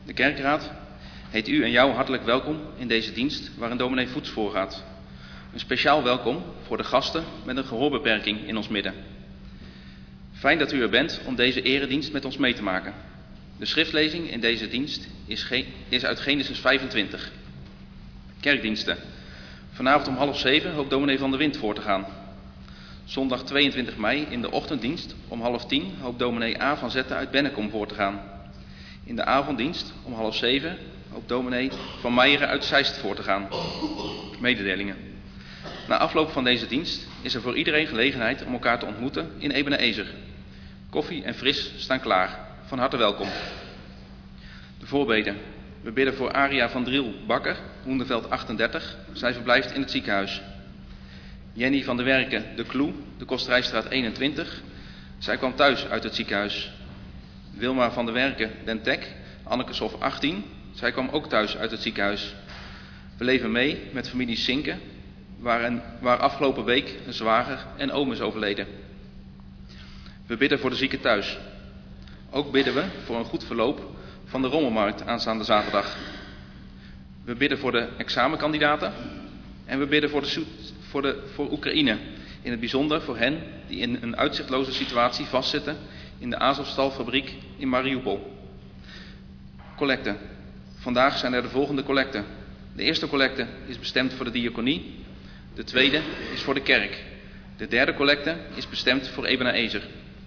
De kerkraad heet u en jou hartelijk welkom in deze dienst waarin dominee Voets voorgaat. Een speciaal welkom voor de gasten met een gehoorbeperking in ons midden. Fijn dat u er bent om deze eredienst met ons mee te maken. De schriftlezing in deze dienst is uit Genesis 25. Kerkdiensten. Vanavond om 6:30 hoopt dominee Van der Wind voor te gaan. Zondag 22 mei in de ochtenddienst om 9:30 hoopt dominee A. van Zetten uit Bennekom voor te gaan. In de avonddienst om 6:30 hoopt dominee Van Meijeren uit Zeist voor te gaan. Mededelingen. Na afloop van deze dienst is er voor iedereen gelegenheid om elkaar te ontmoeten in Ebenezer. Koffie en fris staan klaar. Van harte welkom. De voorbeden. We bidden voor Aria van Driel Bakker, Hoenderveld 38. Zij verblijft in het ziekenhuis. Jenny van der Werken de Kloe, de Kosterijstraat 21. Zij kwam thuis uit het ziekenhuis. Wilma van der Werken Den Tek, Annekesof 18. Zij kwam ook thuis uit het ziekenhuis. We leven mee met familie Sinke, waar afgelopen week een zwager en oom is overleden. We bidden voor de zieken thuis. Ook bidden we voor een goed verloop van de rommelmarkt aanstaande zaterdag. We bidden voor de examenkandidaten en we bidden voor Oekraïne. In het bijzonder voor hen die in een uitzichtloze situatie vastzitten in de Azovstal-fabriek in Mariupol. Collecten. Vandaag zijn er de volgende collecten. De eerste collecte is bestemd voor de diaconie. De tweede is voor de kerk. De derde collecte is bestemd voor Ebenezer.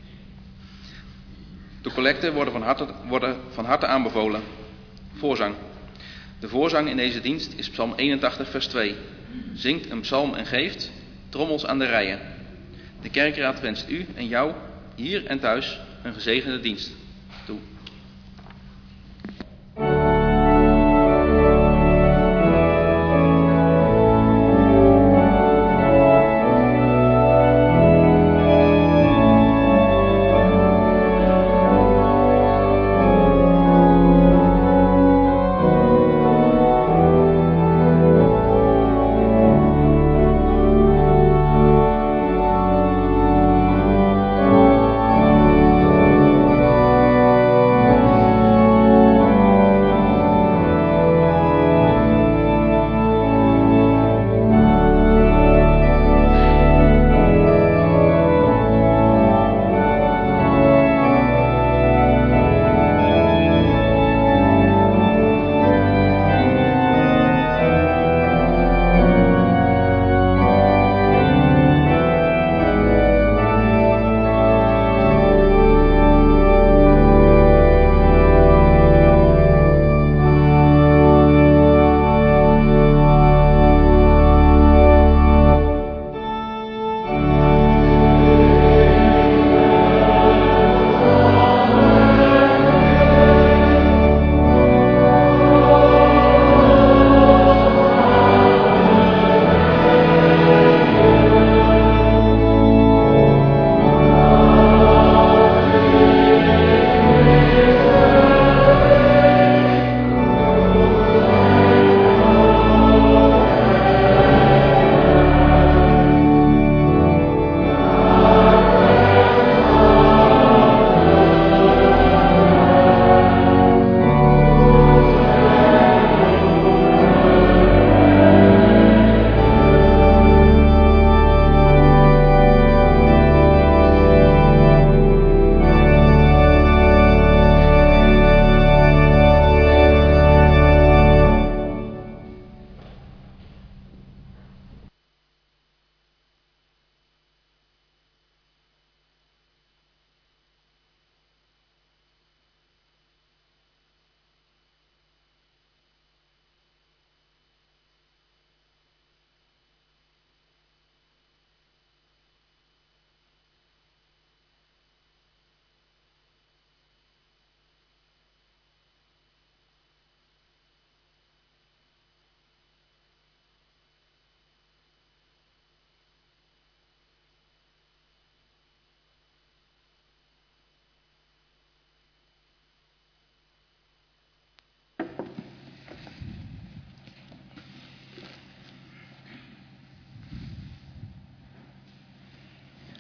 De collecten worden van harte aanbevolen. Voorzang. De voorzang in deze dienst is Psalm 81 vers 2. Zingt een psalm en geeft, trommels aan de rijen. De kerkraad wenst u en jou, hier en thuis, een gezegende dienst toe.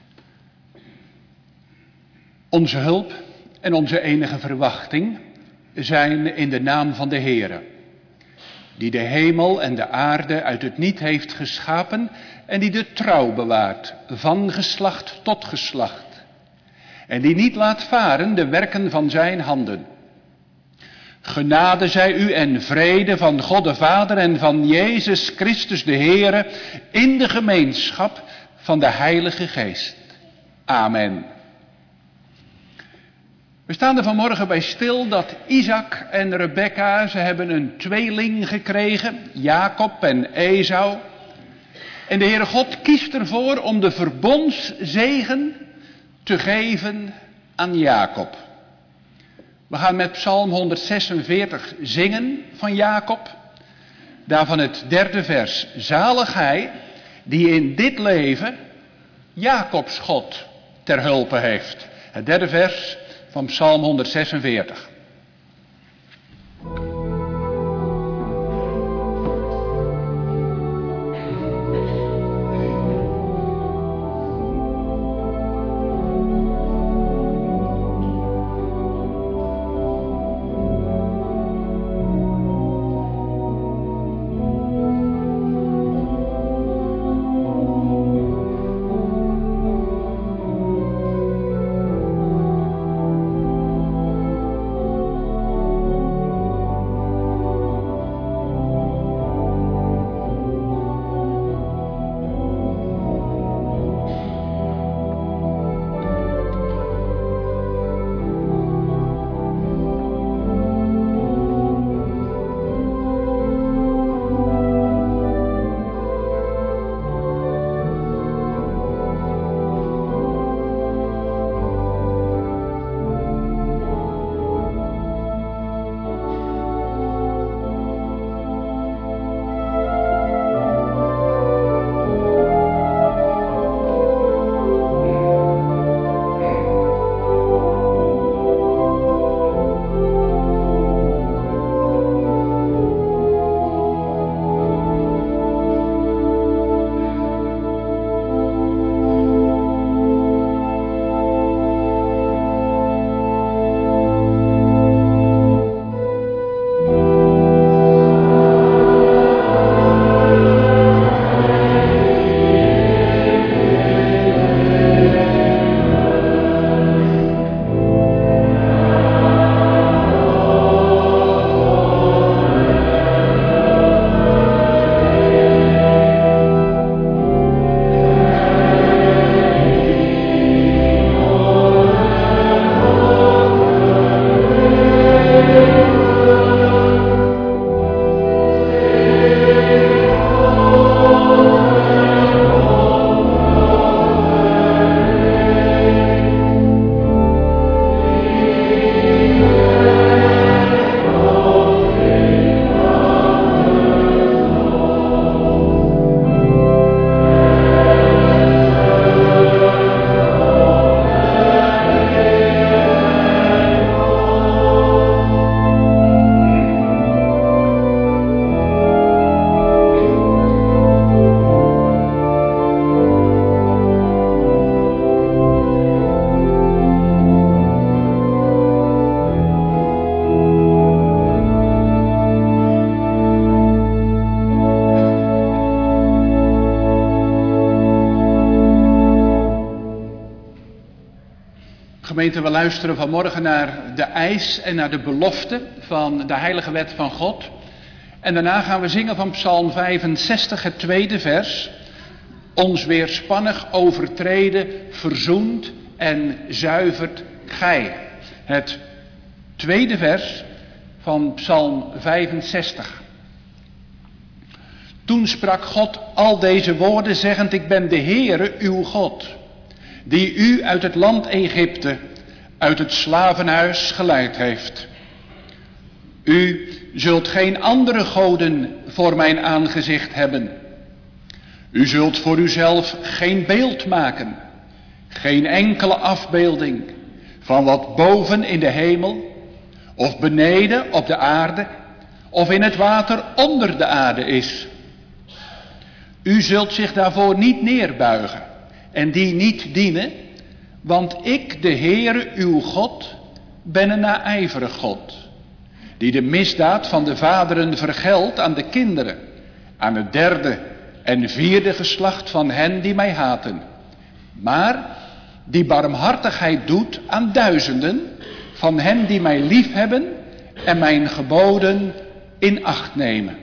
Onze hulp en onze enige verwachting zijn in de naam van de Heere, die de hemel en de aarde uit het niet heeft geschapen en die de trouw bewaart van geslacht tot geslacht en die niet laat varen de werken van zijn handen. Genade zij u en vrede van God de Vader en van Jezus Christus de Heere in de gemeenschap van de Heilige Geest. Amen. We staan er vanmorgen bij stil dat Isaac en Rebekka, ze hebben een tweeling gekregen, Jacob en Esau. En de Heere God kiest ervoor om de verbondszegen te geven aan Jacob. We gaan met Psalm 146 zingen van Jacob. Daarvan het 3e vers. Zalig hij die in dit leven Jacobs God ter hulpe heeft. Het 3e vers van Psalm 146. Gemeente, we luisteren vanmorgen naar de eis en naar de belofte van de heilige wet van God. En daarna gaan we zingen van Psalm 65, het 2e vers. Ons weerspannig overtreden, verzoent en zuivert gij. Het 2e vers van Psalm 65. Toen sprak God al deze woorden zeggend, ik ben de Heere uw God, die u uit het land Egypte, uit het slavenhuis geleid heeft. U zult geen andere goden voor mijn aangezicht hebben. U zult voor uzelf geen beeld maken, geen enkele afbeelding van wat boven in de hemel, of beneden op de aarde, of in het water onder de aarde is. U zult zich daarvoor niet neerbuigen en die niet dienen, want ik, de Heere uw God, ben een naijverig God, die de misdaad van de vaderen vergeldt aan de kinderen, aan het derde en vierde geslacht van hen die mij haten. Maar die barmhartigheid doet aan duizenden van hen die mij liefhebben en mijn geboden in acht nemen.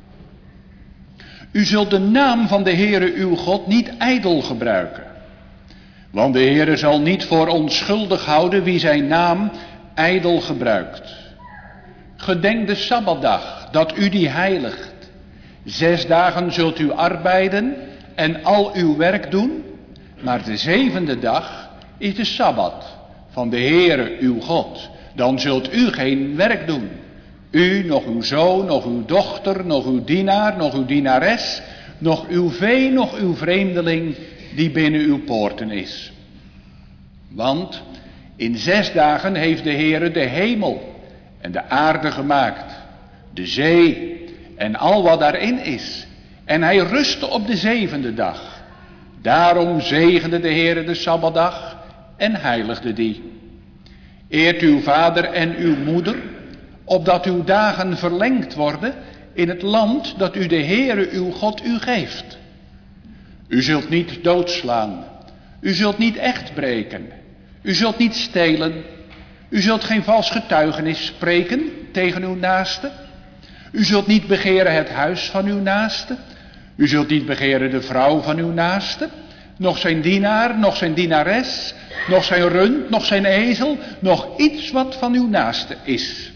U zult de naam van de Heere uw God niet ijdel gebruiken. Want de Heere zal niet voor onschuldig houden wie zijn naam ijdel gebruikt. Gedenk de Sabbatdag, dat u die heiligt. 6 dagen zult u arbeiden en al uw werk doen. Maar de 7e dag is de Sabbat van de Heere uw God. Dan zult u geen werk doen. U, nog uw zoon, nog uw dochter, nog uw dienaar, nog uw dienares, nog uw vee, nog uw vreemdeling die binnen uw poorten is. Want in 6 dagen heeft de Heere de hemel en de aarde gemaakt, de zee en al wat daarin is. En hij rustte op de 7e dag. Daarom zegende de Heere de Sabbatdag en heiligde die. Eert uw vader en uw moeder, opdat uw dagen verlengd worden in het land dat u de Heere uw God u geeft. U zult niet doodslaan, u zult niet echt breken, u zult niet stelen, u zult geen vals getuigenis spreken tegen uw naaste, u zult niet begeren het huis van uw naaste, u zult niet begeren de vrouw van uw naaste, nog zijn dienaar, nog zijn dienares, nog zijn rund, nog zijn ezel, nog iets wat van uw naaste is.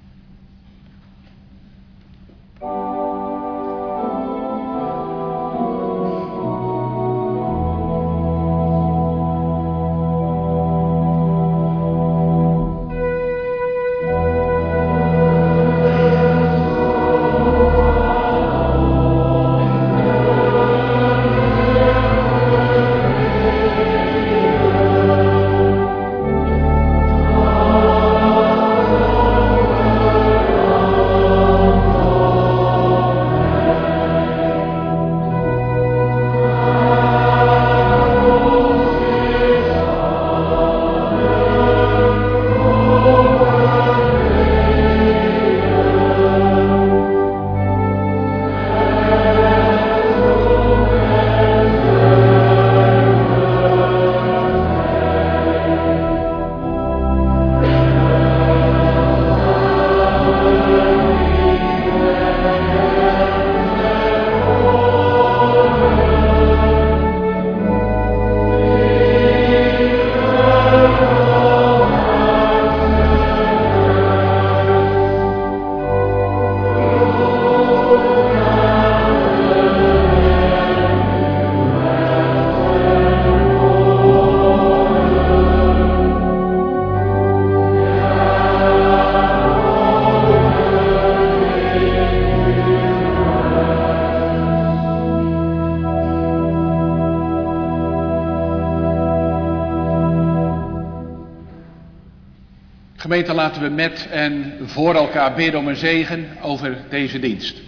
Gemeente, laten we met en voor elkaar bidden om een zegen over deze dienst.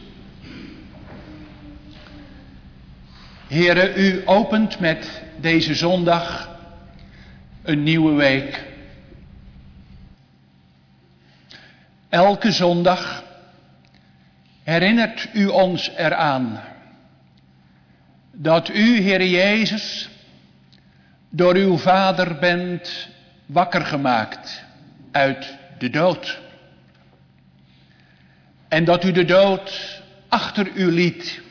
Heere, u opent met deze zondag een nieuwe week. Elke zondag herinnert u ons eraan dat u, Heere Jezus, door uw Vader bent wakker gemaakt uit de dood. En dat u de dood achter u liet.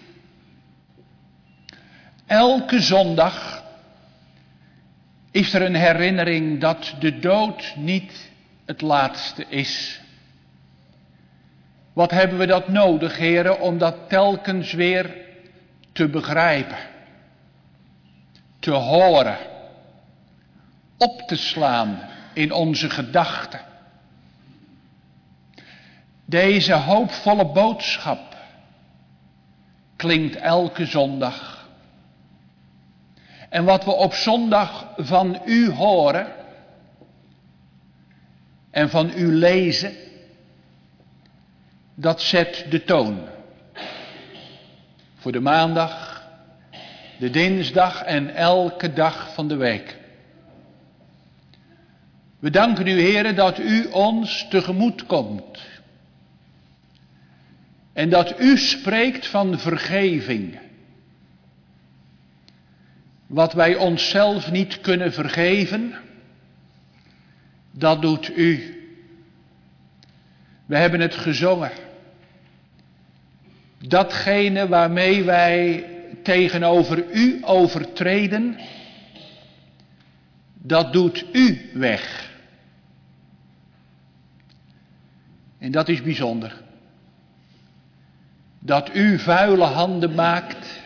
Elke zondag is er een herinnering dat de dood niet het laatste is. Wat hebben we dat nodig, Heere, om dat telkens weer te begrijpen, te horen, op te slaan in onze gedachten. Deze hoopvolle boodschap klinkt elke zondag. En wat we op zondag van u horen en van u lezen, dat zet de toon. Voor de maandag, de dinsdag en elke dag van de week. We danken u, Heere, dat u ons tegemoet komt En dat u spreekt van vergeving. Wat wij onszelf niet kunnen vergeven, dat doet u. We hebben het gezongen. Datgene waarmee wij tegenover u overtreden, dat doet u weg. En dat is bijzonder. Dat u vuile handen maakt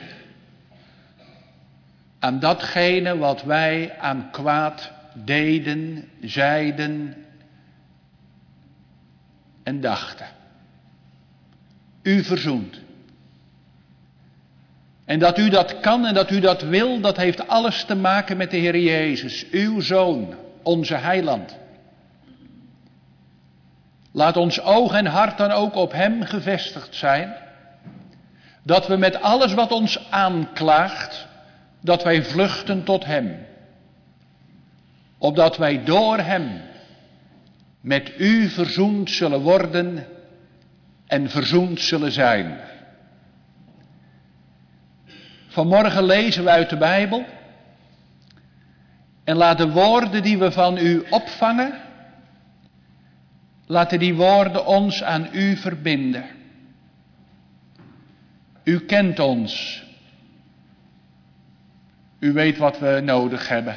aan datgene wat wij aan kwaad deden, zeiden en dachten. U verzoent. En dat u dat kan en dat u dat wil, dat heeft alles te maken met de Heer Jezus, uw Zoon, onze Heiland. Laat ons oog en hart dan ook op Hem gevestigd zijn, dat we met alles wat ons aanklaagt, dat wij vluchten tot Hem. Opdat wij door Hem met u verzoend zullen worden en verzoend zullen zijn. Vanmorgen lezen we uit de Bijbel en laat de woorden die we van u opvangen, laten die woorden ons aan u verbinden. U kent ons. U weet wat we nodig hebben.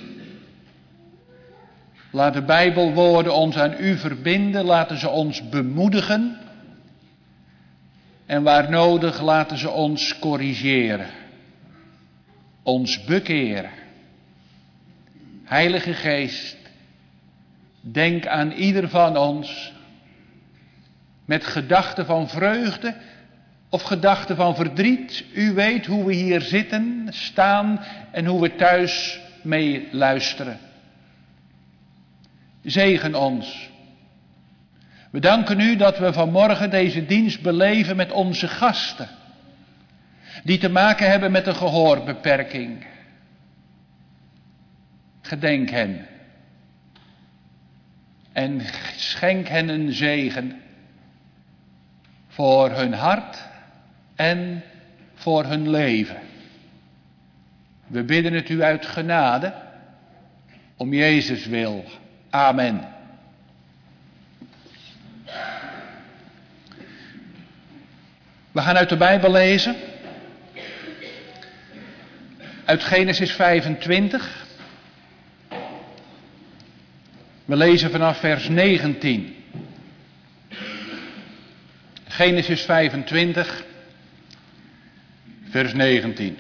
Laat de Bijbelwoorden ons aan u verbinden, laten ze ons bemoedigen. En waar nodig laten ze ons corrigeren. Ons bekeren. Heilige Geest, denk aan ieder van ons met gedachten van vreugde of gedachten van verdriet. U weet hoe we hier zitten, staan en hoe we thuis mee luisteren. Zegen ons. We danken u dat we vanmorgen deze dienst beleven met onze gasten, die te maken hebben met een gehoorbeperking. Gedenk hen en schenk hen een zegen voor hun hart en voor hun leven. We bidden het u uit genade, om Jezus wil. Amen. We gaan uit de Bijbel lezen. Uit Genesis 25. We lezen vanaf vers 19. Genesis 25, vers 19.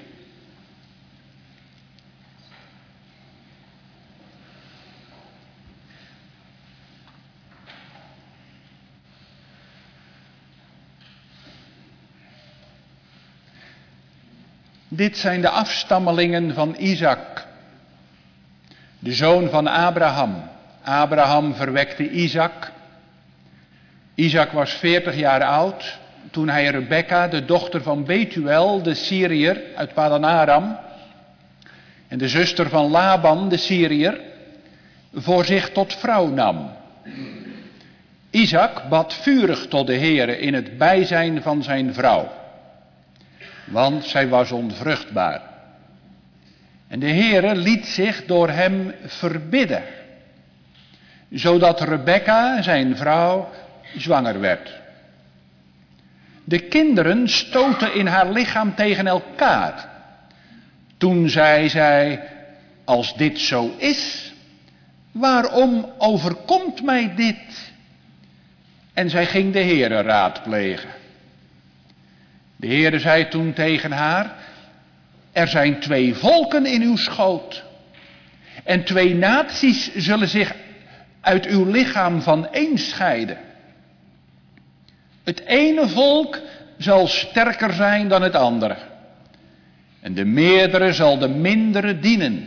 Dit zijn de afstammelingen van Isaac, de zoon van Abraham. Abraham verwekte Isaac. Isaac was 40 jaar oud toen hij Rebekka, de dochter van Betuel, de Syriër uit Padan Aram, en de zuster van Laban, de Syriër, voor zich tot vrouw nam. Isaac bad vurig tot de Heere in het bijzijn van zijn vrouw, want zij was onvruchtbaar. En de Heere liet zich door hem verbidden, zodat Rebekka, zijn vrouw, zwanger werd. De kinderen stoten in haar lichaam tegen elkaar. Toen zei zij, als dit zo is, waarom overkomt mij dit? En zij ging de Heere raadplegen. De Heere zei toen tegen haar, er zijn 2 volken in uw schoot. En 2 naties zullen zich uit uw lichaam van één scheiden. Het ene volk zal sterker zijn dan het andere. En de meerdere zal de mindere dienen.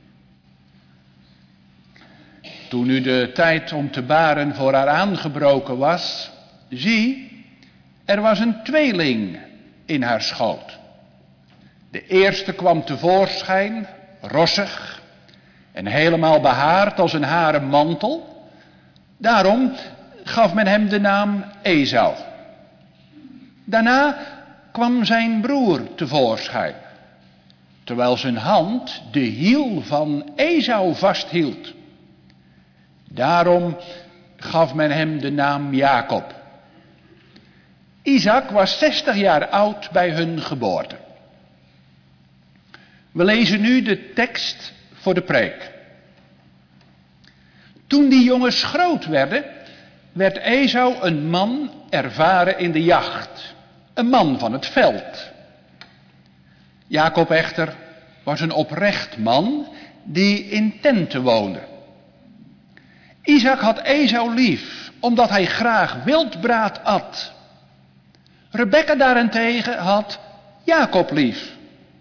Toen nu de tijd om te baren voor haar aangebroken was, zie, er was een tweeling in haar schoot. De eerste kwam tevoorschijn, rossig en helemaal behaard als een haren mantel. Daarom gaf men hem de naam Esau. Daarna kwam zijn broer tevoorschijn, terwijl zijn hand de hiel van Esau vasthield. Daarom gaf men hem de naam Jacob. Isaac was 60 jaar oud bij hun geboorte. We lezen nu de tekst voor de preek. Toen die jongens groot werden, werd Esau een man ervaren in de jacht. Een man van het veld. Jacob echter was een oprecht man die in tenten woonde. Isaac had Esau lief, omdat hij graag wildbraad at. Rebekka daarentegen had Jacob lief.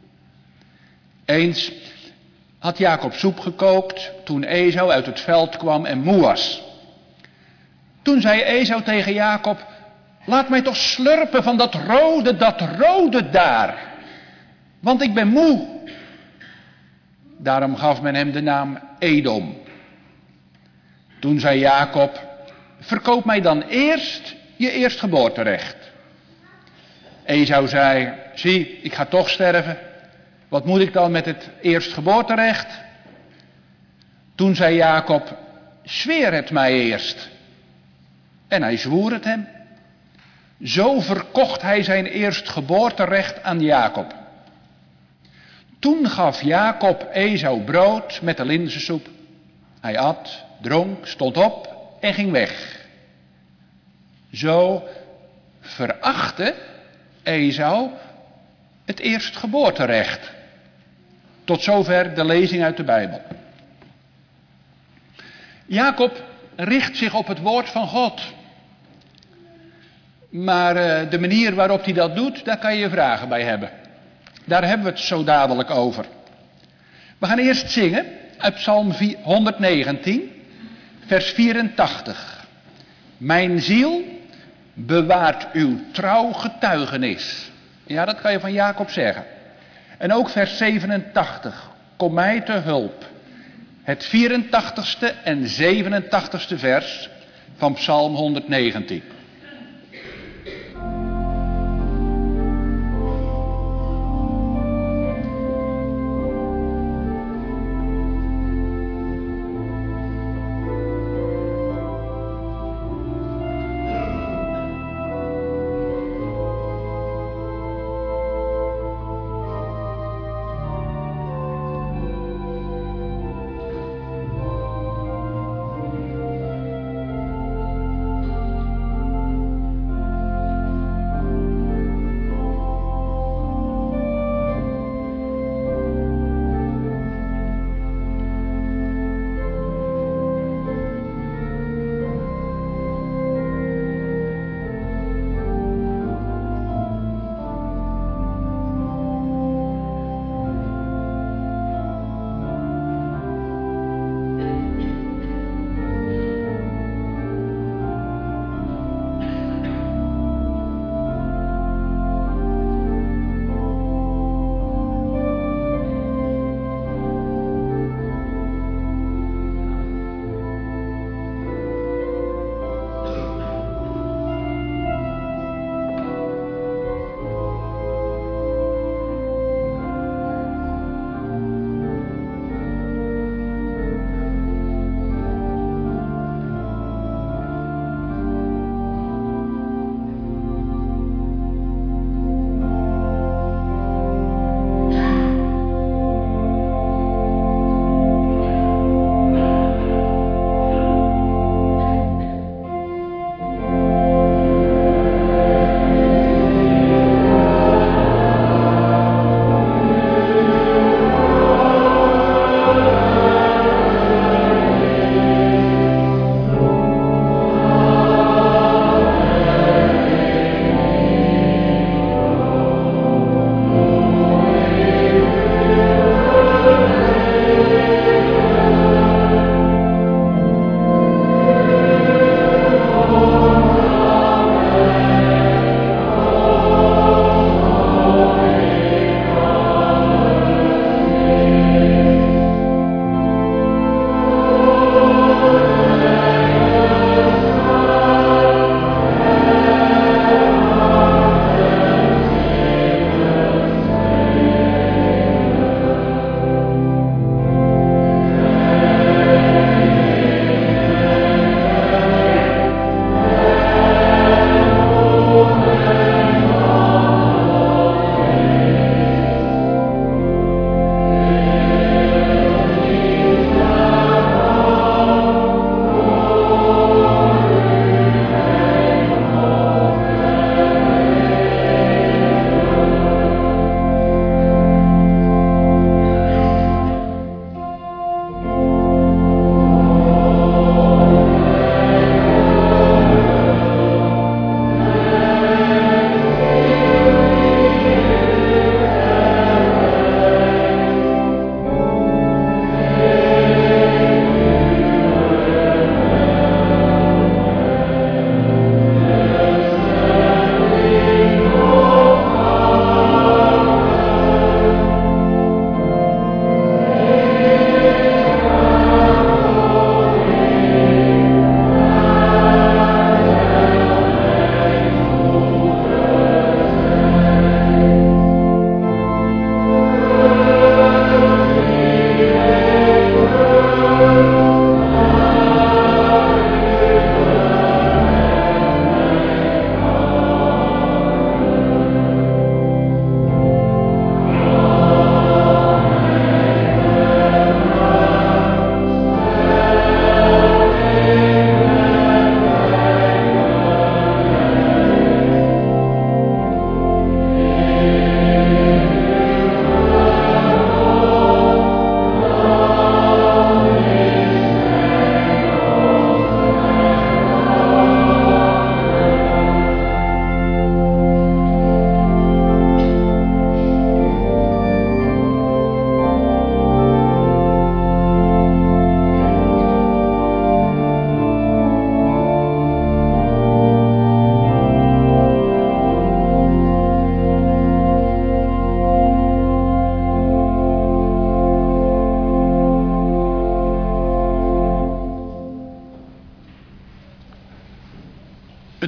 Eens had Jacob soep gekookt toen Esau uit het veld kwam en moe was. Toen zei Esau tegen Jacob: laat mij toch slurpen van dat rode daar, want ik ben moe. Daarom gaf men hem de naam Edom. Toen zei Jacob: verkoop mij dan eerst je eerstgeboorterecht. Esau zei: zie, ik ga toch sterven. Wat moet ik dan met het eerstgeboorterecht? Toen zei Jacob: zweer het mij eerst. En hij zwoer het hem. Zo verkocht hij zijn eerstgeboorterecht aan Jacob. Toen gaf Jacob Esau brood met de linzensoep. Hij at, dronk, stond op en ging weg. Zo verachtte Esau het eerstgeboorterecht. Tot zover de lezing uit de Bijbel. Jacob richt zich op het woord van God. Maar de manier waarop hij dat doet, daar kan je vragen bij hebben. Daar hebben we het zo dadelijk over. We gaan eerst zingen uit Psalm 119, vers 84. Mijn ziel bewaart uw trouw getuigenis. Ja, dat kan je van Jacob zeggen. En ook vers 87. Kom mij te hulp. Het 84ste en 87ste vers van Psalm 119.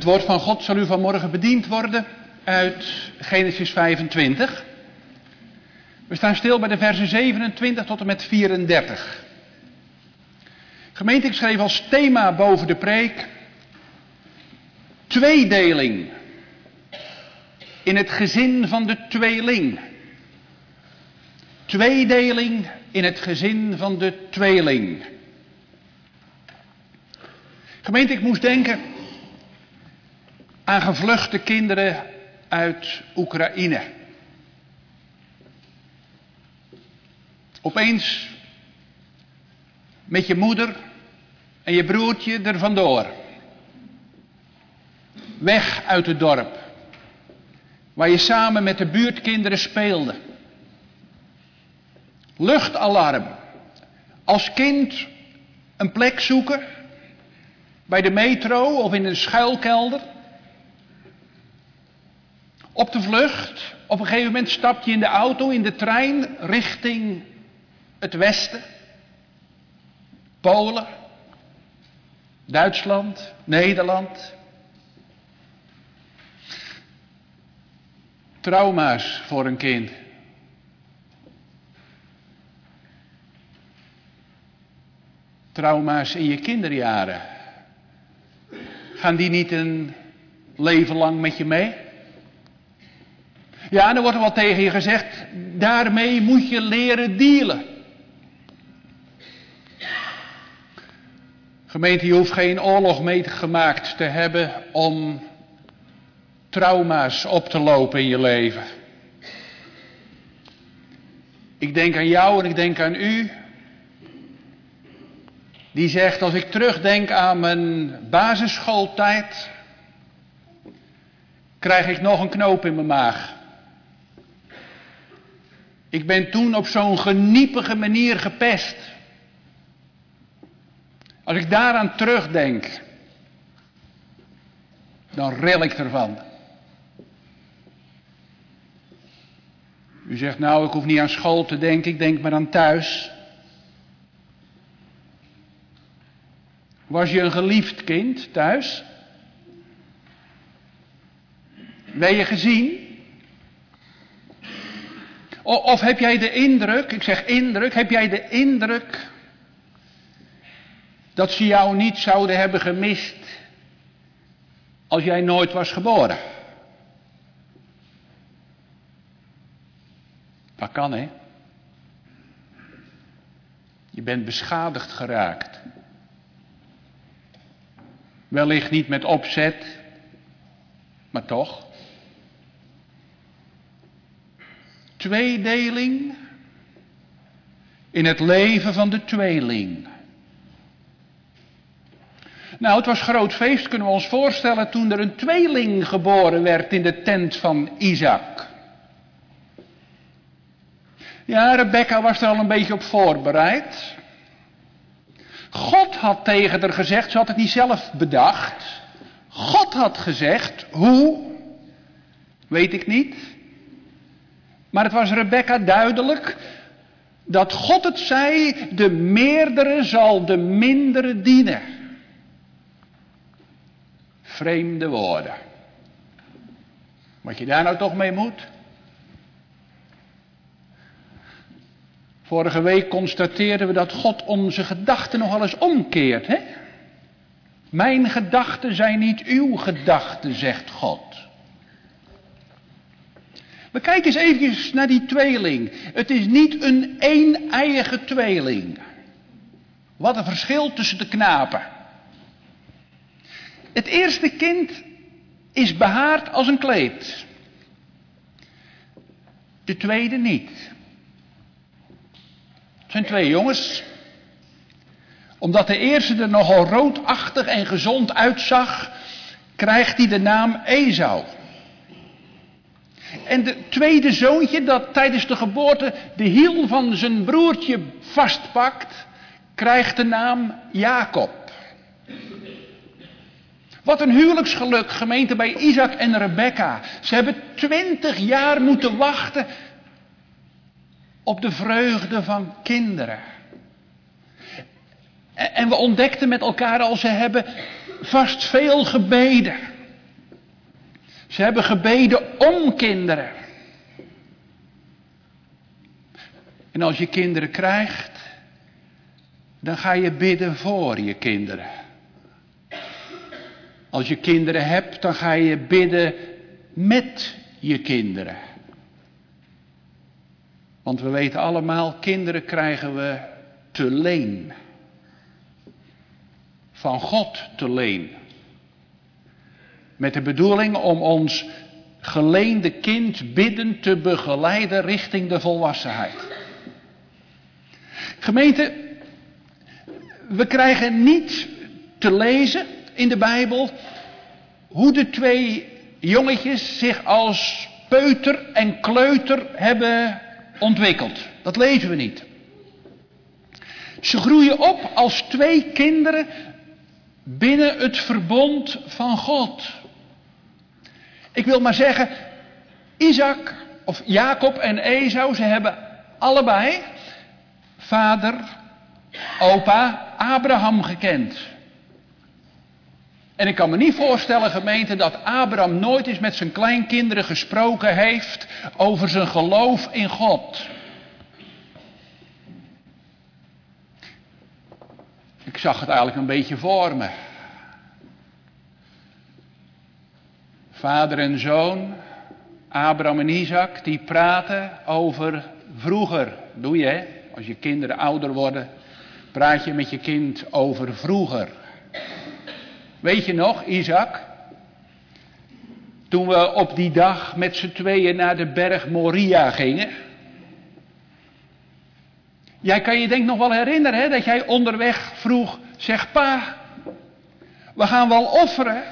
Het woord van God zal u vanmorgen bediend worden uit Genesis 25. We staan stil bij de versen 27 tot en met 34. Gemeente, ik schreef als thema boven de preek: tweedeling in het gezin van de tweeling. Tweedeling in het gezin van de tweeling. Gemeente, ik moest denken aan gevluchte kinderen uit Oekraïne. Opeens met je moeder en je broertje er vandoor. Weg uit het dorp, waar je samen met de buurtkinderen speelde. Luchtalarm. Als kind een plek zoeken bij de metro of in een schuilkelder. Op de vlucht. Op een gegeven moment stap je in de auto, in de trein, richting het westen. Polen, Duitsland, Nederland. Trauma's voor een kind. Trauma's in je kinderjaren. Gaan die niet een leven lang met je mee? Ja, dan wordt er wel tegen je gezegd, daarmee moet je leren dealen. Gemeente, je hoeft geen oorlog meegemaakt te hebben om trauma's op te lopen in je leven. Ik denk aan jou en ik denk aan u. Die zegt, als ik terugdenk aan mijn basisschooltijd, krijg ik nog een knoop in mijn maag. Ik ben toen op zo'n geniepige manier gepest. Als ik daaraan terugdenk, dan ril ik ervan. U zegt, nou, ik hoef niet aan school te denken, ik denk maar aan thuis. Was je een geliefd kind thuis? Ben je gezien? Of heb jij de indruk, ik zeg indruk, heb jij de indruk dat ze jou niet zouden hebben gemist als jij nooit was geboren? Dat kan, hè? Je bent beschadigd geraakt. Wellicht niet met opzet, maar toch. Tweedeling in het leven van de tweeling. Nou, het was groot feest, kunnen we ons voorstellen, toen er een tweeling geboren werd in de tent van Isaac. Ja, Rebecca was er al een beetje op voorbereid. God had tegen haar gezegd, ze had het niet zelf bedacht. God had gezegd, hoe? Weet ik niet. Maar het was Rebecca duidelijk dat God het zei, de meerdere zal de mindere dienen. Vreemde woorden. Wat je daar nou toch mee moet? Vorige week constateerden we dat God onze gedachten nogal eens omkeert, hè? Mijn gedachten zijn niet uw gedachten, zegt God. Maar kijk eens even naar die tweeling. Het is niet een een-eiige tweeling. Wat een verschil tussen de knapen. Het eerste kind is behaard als een kleed. De tweede niet. Het zijn twee jongens. Omdat de eerste er nogal roodachtig en gezond uitzag, krijgt hij de naam Esau. En de tweede zoontje dat tijdens de geboorte de hiel van zijn broertje vastpakt, krijgt de naam Jacob. Wat een huwelijksgeluk, gemeente, bij Isaac en Rebecca. Ze hebben 20 jaar moeten wachten op de vreugde van kinderen. En we ontdekten met elkaar al, ze hebben vast veel gebeden. Ze hebben gebeden om kinderen. En als je kinderen krijgt, dan ga je bidden voor je kinderen. Als je kinderen hebt, dan ga je bidden met je kinderen. Want we weten allemaal, kinderen krijgen we te leen. Van God te leen. Met de bedoeling om ons geleende kind biddend te begeleiden richting de volwassenheid. Gemeente, we krijgen niet te lezen in de Bijbel hoe de twee jongetjes zich als peuter en kleuter hebben ontwikkeld. Dat lezen we niet. Ze groeien op als twee kinderen binnen het verbond van God. Ik wil maar zeggen, Isaac of Jacob en Esau, ze hebben allebei vader, opa Abraham gekend. En ik kan me niet voorstellen, gemeente, dat Abraham nooit eens met zijn kleinkinderen gesproken heeft over zijn geloof in God. Ik zag het eigenlijk een beetje voor me. Vader en zoon, Abraham en Isaac, die praten over vroeger. Doe je, hè? Als je kinderen ouder worden, praat je met je kind over vroeger. Weet je nog, Isaac? Toen we op die dag met z'n tweeën naar de berg Moria gingen. Jij kan je denk ik nog wel herinneren, hè, dat jij onderweg vroeg, zeg pa, we gaan wel offeren.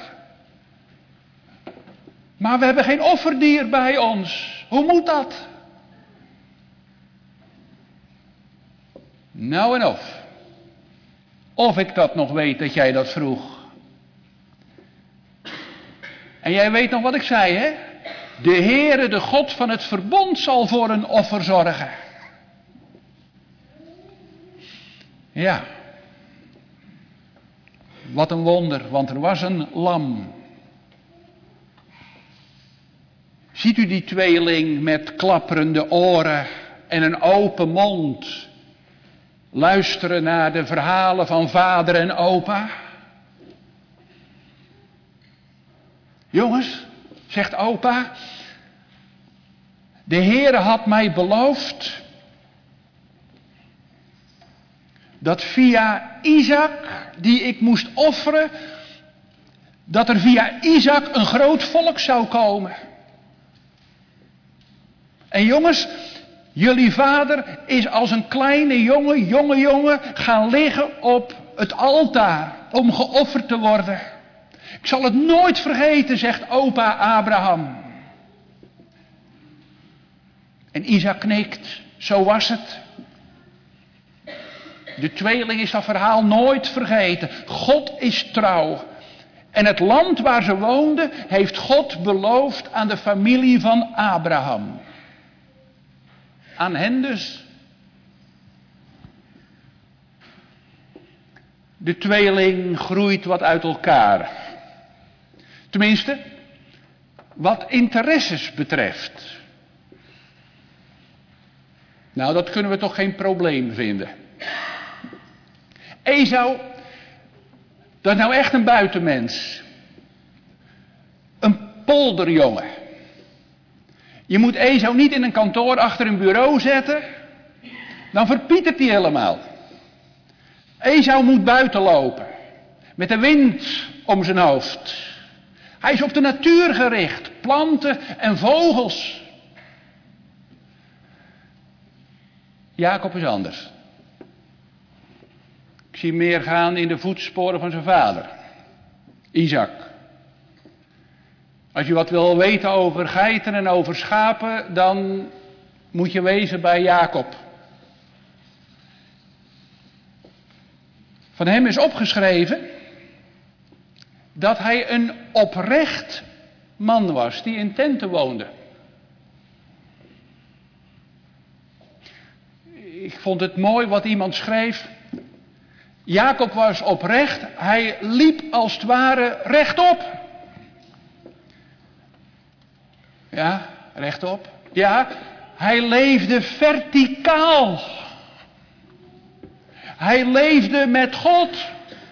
Maar we hebben geen offerdier bij ons. Hoe moet dat? Nou en of ik dat nog weet dat jij dat vroeg. En jij weet nog wat ik zei, hè? De Heere, de God van het verbond, zal voor een offer zorgen. Ja. Wat een wonder, want er was een lam. Ziet u die tweeling met klapperende oren en een open mond luisteren naar de verhalen van vader en opa? Jongens, zegt opa, de Heere had mij beloofd dat via Isaac, die ik moest offeren, dat er via Isaac een groot volk zou komen. En jongens, jullie vader is als een kleine jonge gaan liggen op het altaar om geofferd te worden. Ik zal het nooit vergeten, zegt opa Abraham. En Isaac knikt, zo was het. De tweeling is dat verhaal nooit vergeten. God is trouw. En het land waar ze woonden heeft God beloofd aan de familie van Abraham. Aan hen dus. De tweeling groeit wat uit elkaar. Tenminste, wat interesses betreft. Nou, dat kunnen we toch geen probleem vinden. Esau, dat is nou echt een buitenmens. Een polderjongen. Je moet Esau niet in een kantoor achter een bureau zetten. Dan verpietert hij helemaal. Esau moet buiten lopen. Met de wind om zijn hoofd. Hij is op de natuur gericht. Planten en vogels. Jacob is anders. Ik zie meer gaan in de voetsporen van zijn vader. Isaac. Als je wat wil weten over geiten en over schapen, dan moet je wezen bij Jacob. Van hem is opgeschreven dat hij een oprecht man was die in tenten woonde. Ik vond het mooi wat iemand schreef. Jacob was oprecht, hij liep als het ware rechtop. Ja, rechtop. Ja, hij leefde verticaal. Hij leefde met God.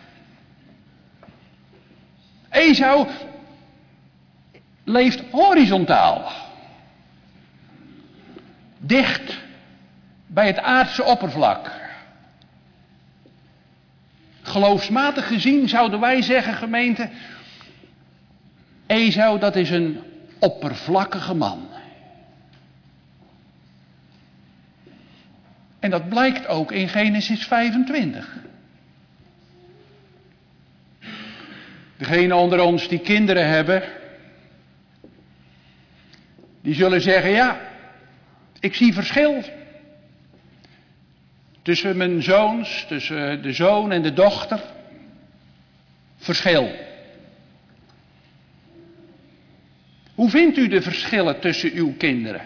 Esau leeft horizontaal. Dicht bij het aardse oppervlak. Geloofsmatig gezien zouden wij zeggen, gemeente, Esau, dat is een oppervlakkige man. En dat blijkt ook in Genesis 25. Degenen onder ons die kinderen hebben, die zullen zeggen, ja, ik zie verschil tussen mijn zoons, tussen de zoon en de dochter. Verschil. Hoe vindt u de verschillen tussen uw kinderen?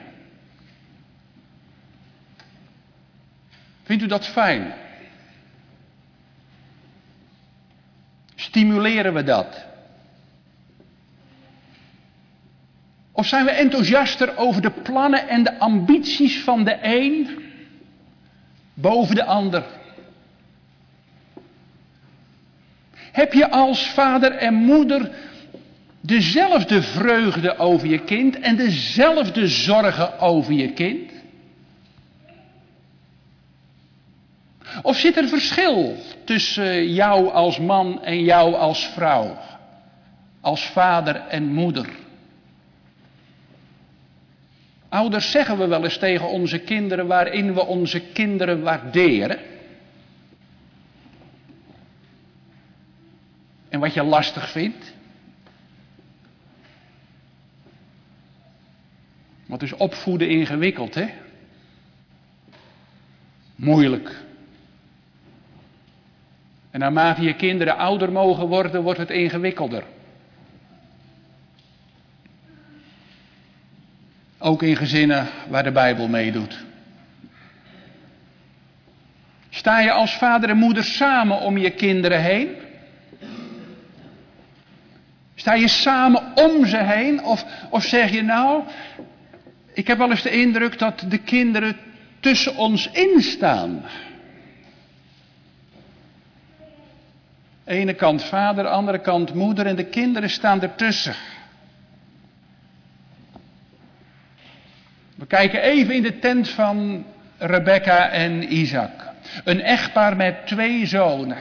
Vindt u dat fijn? Stimuleren we dat? Of zijn we enthousiaster over de plannen en de ambities van de een boven de ander? Heb je als vader en moeder dezelfde vreugde over je kind en dezelfde zorgen over je kind? Of zit er verschil tussen jou als man en jou als vrouw, als vader en moeder? Ouders, zeggen we wel eens tegen onze kinderen waarin we onze kinderen waarderen? En wat je lastig vindt? Wat is opvoeden ingewikkeld, hè? Moeilijk. En naarmate je kinderen ouder mogen worden, wordt het ingewikkelder. Ook in gezinnen waar de Bijbel meedoet. Sta je als vader en moeder samen om je kinderen heen? Sta je samen om ze heen? Of zeg je nou, ik heb wel eens de indruk dat de kinderen tussen ons instaan. Ene kant vader, andere kant moeder en de kinderen staan ertussen. We kijken even in de tent van Rebecca en Isaac. Een echtpaar met 2 zonen.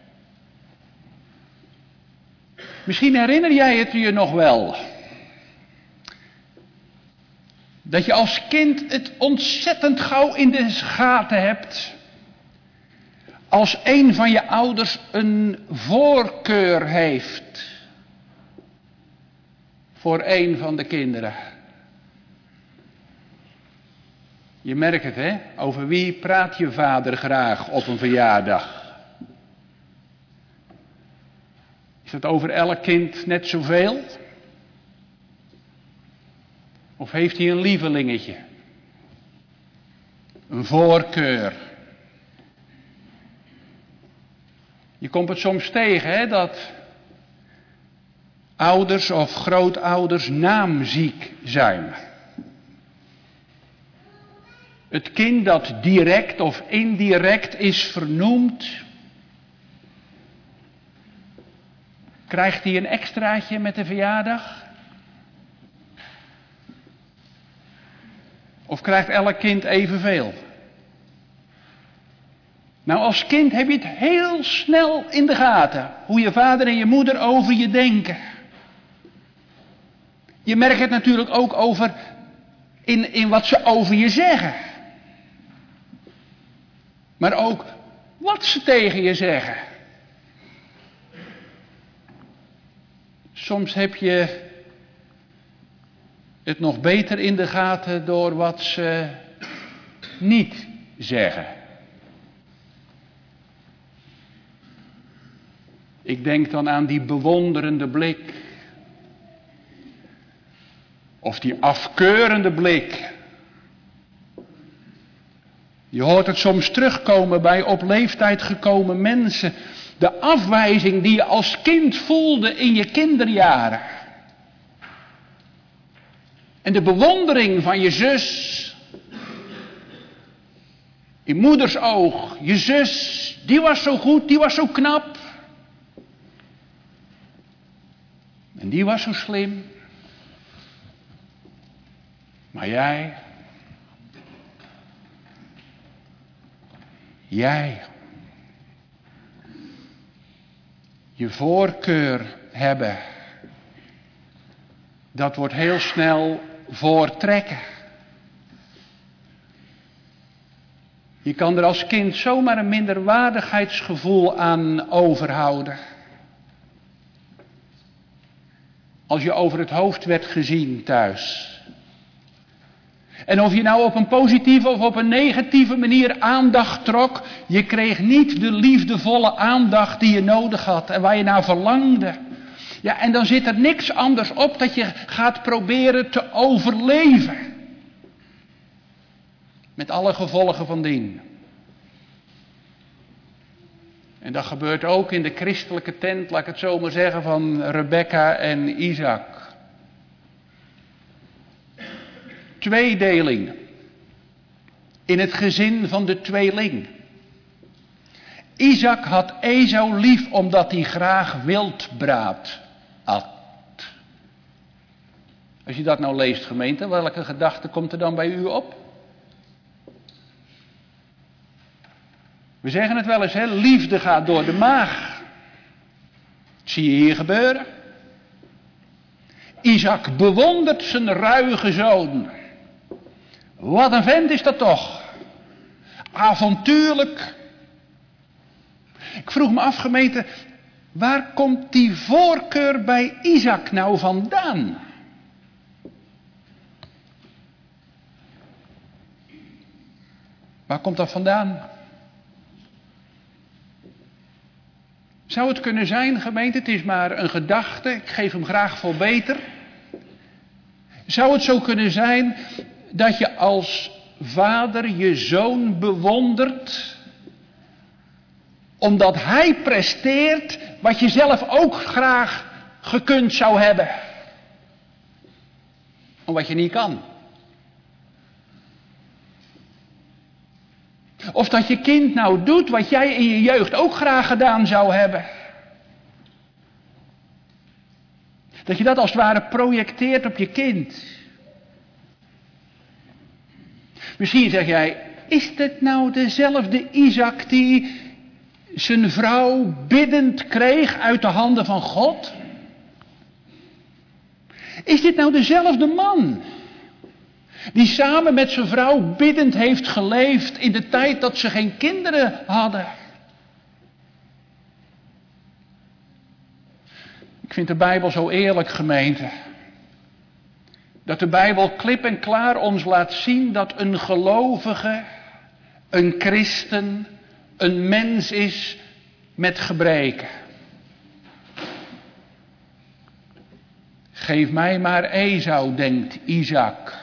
Misschien herinner jij het je nog wel. Dat je als kind het ontzettend gauw in de gaten hebt. Als een van je ouders een voorkeur heeft. Voor een van de kinderen. Je merkt het, hè? Over wie praat je vader graag op een verjaardag? Is dat over elk kind net zoveel? Of heeft hij een lievelingetje? Een voorkeur? Je komt het soms tegen, hè, dat ouders of grootouders naamziek zijn. Het kind dat direct of indirect is vernoemd, krijgt hij een extraatje met de verjaardag? Of krijgt elk kind evenveel? Nou, als kind heb je het heel snel in de gaten, hoe je vader en je moeder over je denken. Je merkt het natuurlijk ook over in wat ze over je zeggen. Maar ook wat ze tegen je zeggen. Soms heb je het nog beter in de gaten door wat ze niet zeggen. Ik denk dan aan die bewonderende blik. Of die afkeurende blik. Je hoort het soms terugkomen bij op leeftijd gekomen mensen. De afwijzing die je als kind voelde in je kinderjaren. En de bewondering van je zus, in moeders oog, je zus, die was zo goed, die was zo knap. En die was zo slim. Maar jij, je voorkeur hebben, dat wordt heel snel voortrekken. Je kan er als kind zomaar een minderwaardigheidsgevoel aan overhouden. Als je over het hoofd werd gezien thuis. En of je nou op een positieve of op een negatieve manier aandacht trok, je kreeg niet de liefdevolle aandacht die je nodig had en waar je naar verlangde. Ja, en dan zit er niks anders op dat je gaat proberen te overleven. Met alle gevolgen van dien. En dat gebeurt ook in de christelijke tent, laat ik het zo maar zeggen, van Rebekka en Isaac. Tweedeling. In het gezin van de tweeling. Isaac had Esau lief omdat hij graag wildbraad at. Als je dat nou leest, gemeente, welke gedachte komt er dan bij u op? We zeggen het wel eens, hè? Liefde gaat door de maag. Dat zie je hier gebeuren. Isaac bewondert zijn ruige zoon. Wat een vent is dat toch. Avontuurlijk. Ik vroeg me af, gemeente, waar komt die voorkeur bij Isaac nou vandaan? Waar komt dat vandaan? Zou het kunnen zijn, gemeente, het is maar een gedachte, ik geef hem graag voor beter. Zou het zo kunnen zijn dat je als vader je zoon bewondert, omdat hij presteert wat je zelf ook graag gekund zou hebben, en wat je niet kan? Of dat je kind nou doet wat jij in je jeugd ook graag gedaan zou hebben. Dat je dat als het ware projecteert op je kind. Misschien zeg jij, is dit nou dezelfde Isaac die zijn vrouw biddend kreeg uit de handen van God? Is dit nou dezelfde man die samen met zijn vrouw biddend heeft geleefd in de tijd dat ze geen kinderen hadden? Ik vind de Bijbel zo eerlijk, gemeente. Dat de Bijbel klip en klaar ons laat zien dat een gelovige, een christen, een mens is met gebreken. Geef mij maar Esau, denkt Isaac.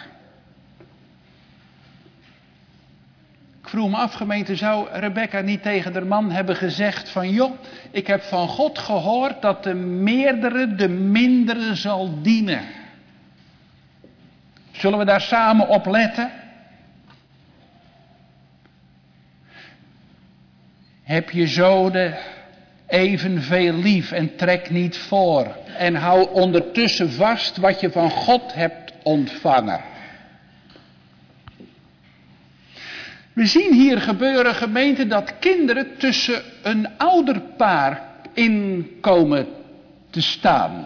Ik vroeg me af, gemeente, zou Rebekka niet tegen haar man hebben gezegd van, joh, ik heb van God gehoord dat de meerdere de mindere zal dienen. Zullen we daar samen op letten? Heb je zonen evenveel lief en trek niet voor. En hou ondertussen vast wat je van God hebt ontvangen. We zien hier gebeuren, gemeente, dat kinderen tussen een ouderpaar in komen te staan.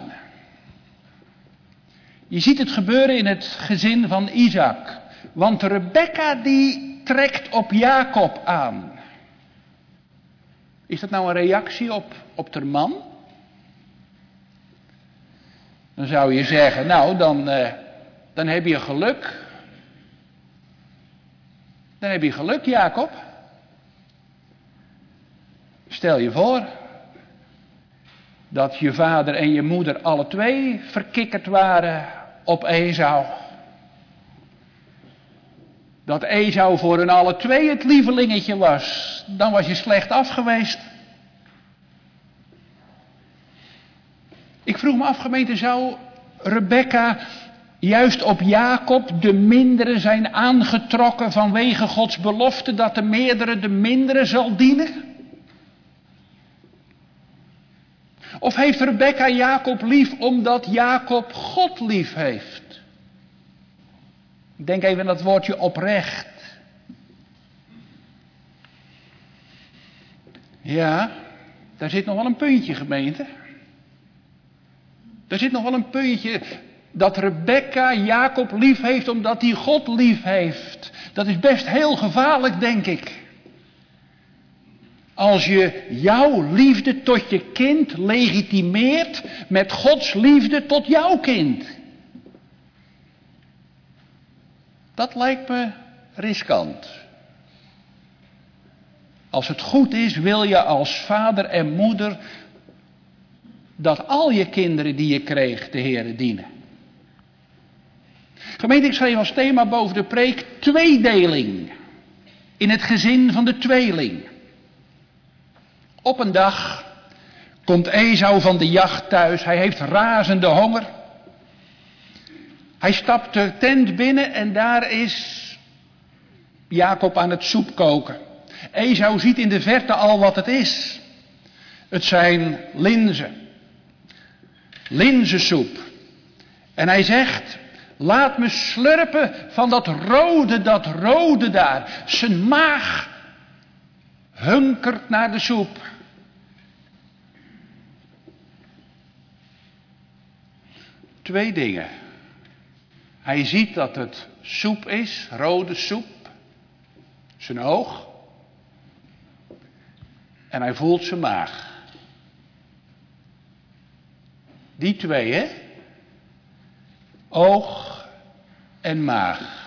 Je ziet het gebeuren in het gezin van Isaac. Want Rebekka die trekt op Jacob aan. Is dat nou een reactie op de man? Dan zou je zeggen, nou dan heb je geluk. Dan heb je geluk, Jacob. Stel je voor dat je vader en je moeder alle twee verkikkerd waren op Esau. Dat Esau voor hun alle twee het lievelingetje was. Dan was je slecht af geweest. Ik vroeg me af, gemeente, zou Rebekka juist op Jacob de mindere zijn aangetrokken vanwege Gods belofte dat de meerdere de mindere zal dienen? Of heeft Rebekka Jacob lief omdat Jacob God lief heeft? Ik denk even aan dat woordje oprecht. Ja, daar zit nog wel een puntje, gemeente. Daar zit nog wel een puntje dat Rebekka Jacob lief heeft omdat hij God lief heeft. Dat is best heel gevaarlijk, denk ik. Als je jouw liefde tot je kind legitimeert met Gods liefde tot jouw kind. Dat lijkt me riskant. Als het goed is, wil je als vader en moeder dat al je kinderen die je kreeg de Heere dienen. Gemeente, ik schreef als thema boven de preek tweedeling in het gezin van de tweeling. Op een dag komt Esau van de jacht thuis. Hij heeft razende honger. Hij stapt de tent binnen en daar is Jacob aan het soep koken. Esau ziet in de verte al wat het is. Het zijn linzen. Linzensoep. En hij zegt, laat me slurpen van dat rode daar. Zijn maag hunkert naar de soep. Twee dingen. Hij ziet dat het soep is, rode soep. Zijn oog. En hij voelt zijn maag. Die twee, hè? Oog en maag.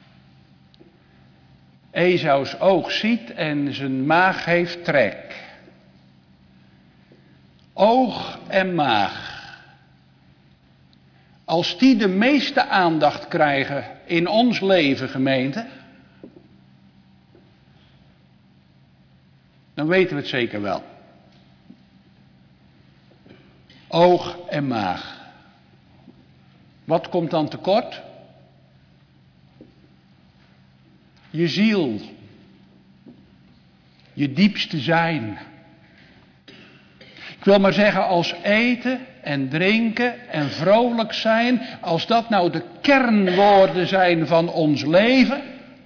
Esau's oog ziet en zijn maag heeft trek. Oog en maag. Als die de meeste aandacht krijgen in ons leven, gemeente, dan weten we het zeker wel. Oog en maag. Wat komt dan tekort? Je ziel. Je diepste zijn. Ik wil maar zeggen, als eten en drinken en vrolijk zijn, als dat nou de kernwoorden zijn van ons leven,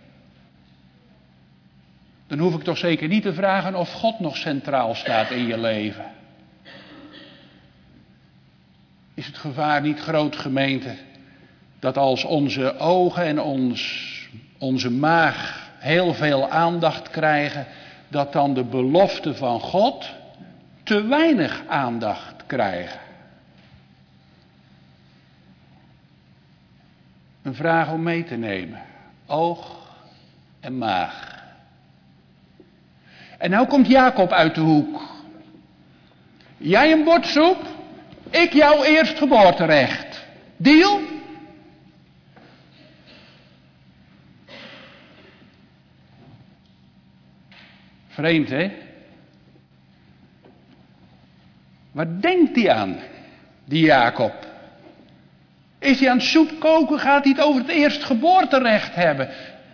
dan hoef ik toch zeker niet te vragen of God nog centraal staat in je leven. Is het gevaar niet groot, gemeente, dat als onze ogen en onze maag heel veel aandacht krijgen, dat dan de beloften van God te weinig aandacht krijgen? Een vraag om mee te nemen. Oog en maag. En nou komt Jacob uit de hoek. Jij een bord soep, ik jouw eerstgeboorterecht. Deal? Vreemd, hè? Waar denkt hij aan, die Jacob? Is hij aan het soep koken, gaat hij het over het eerstgeboorterecht hebben?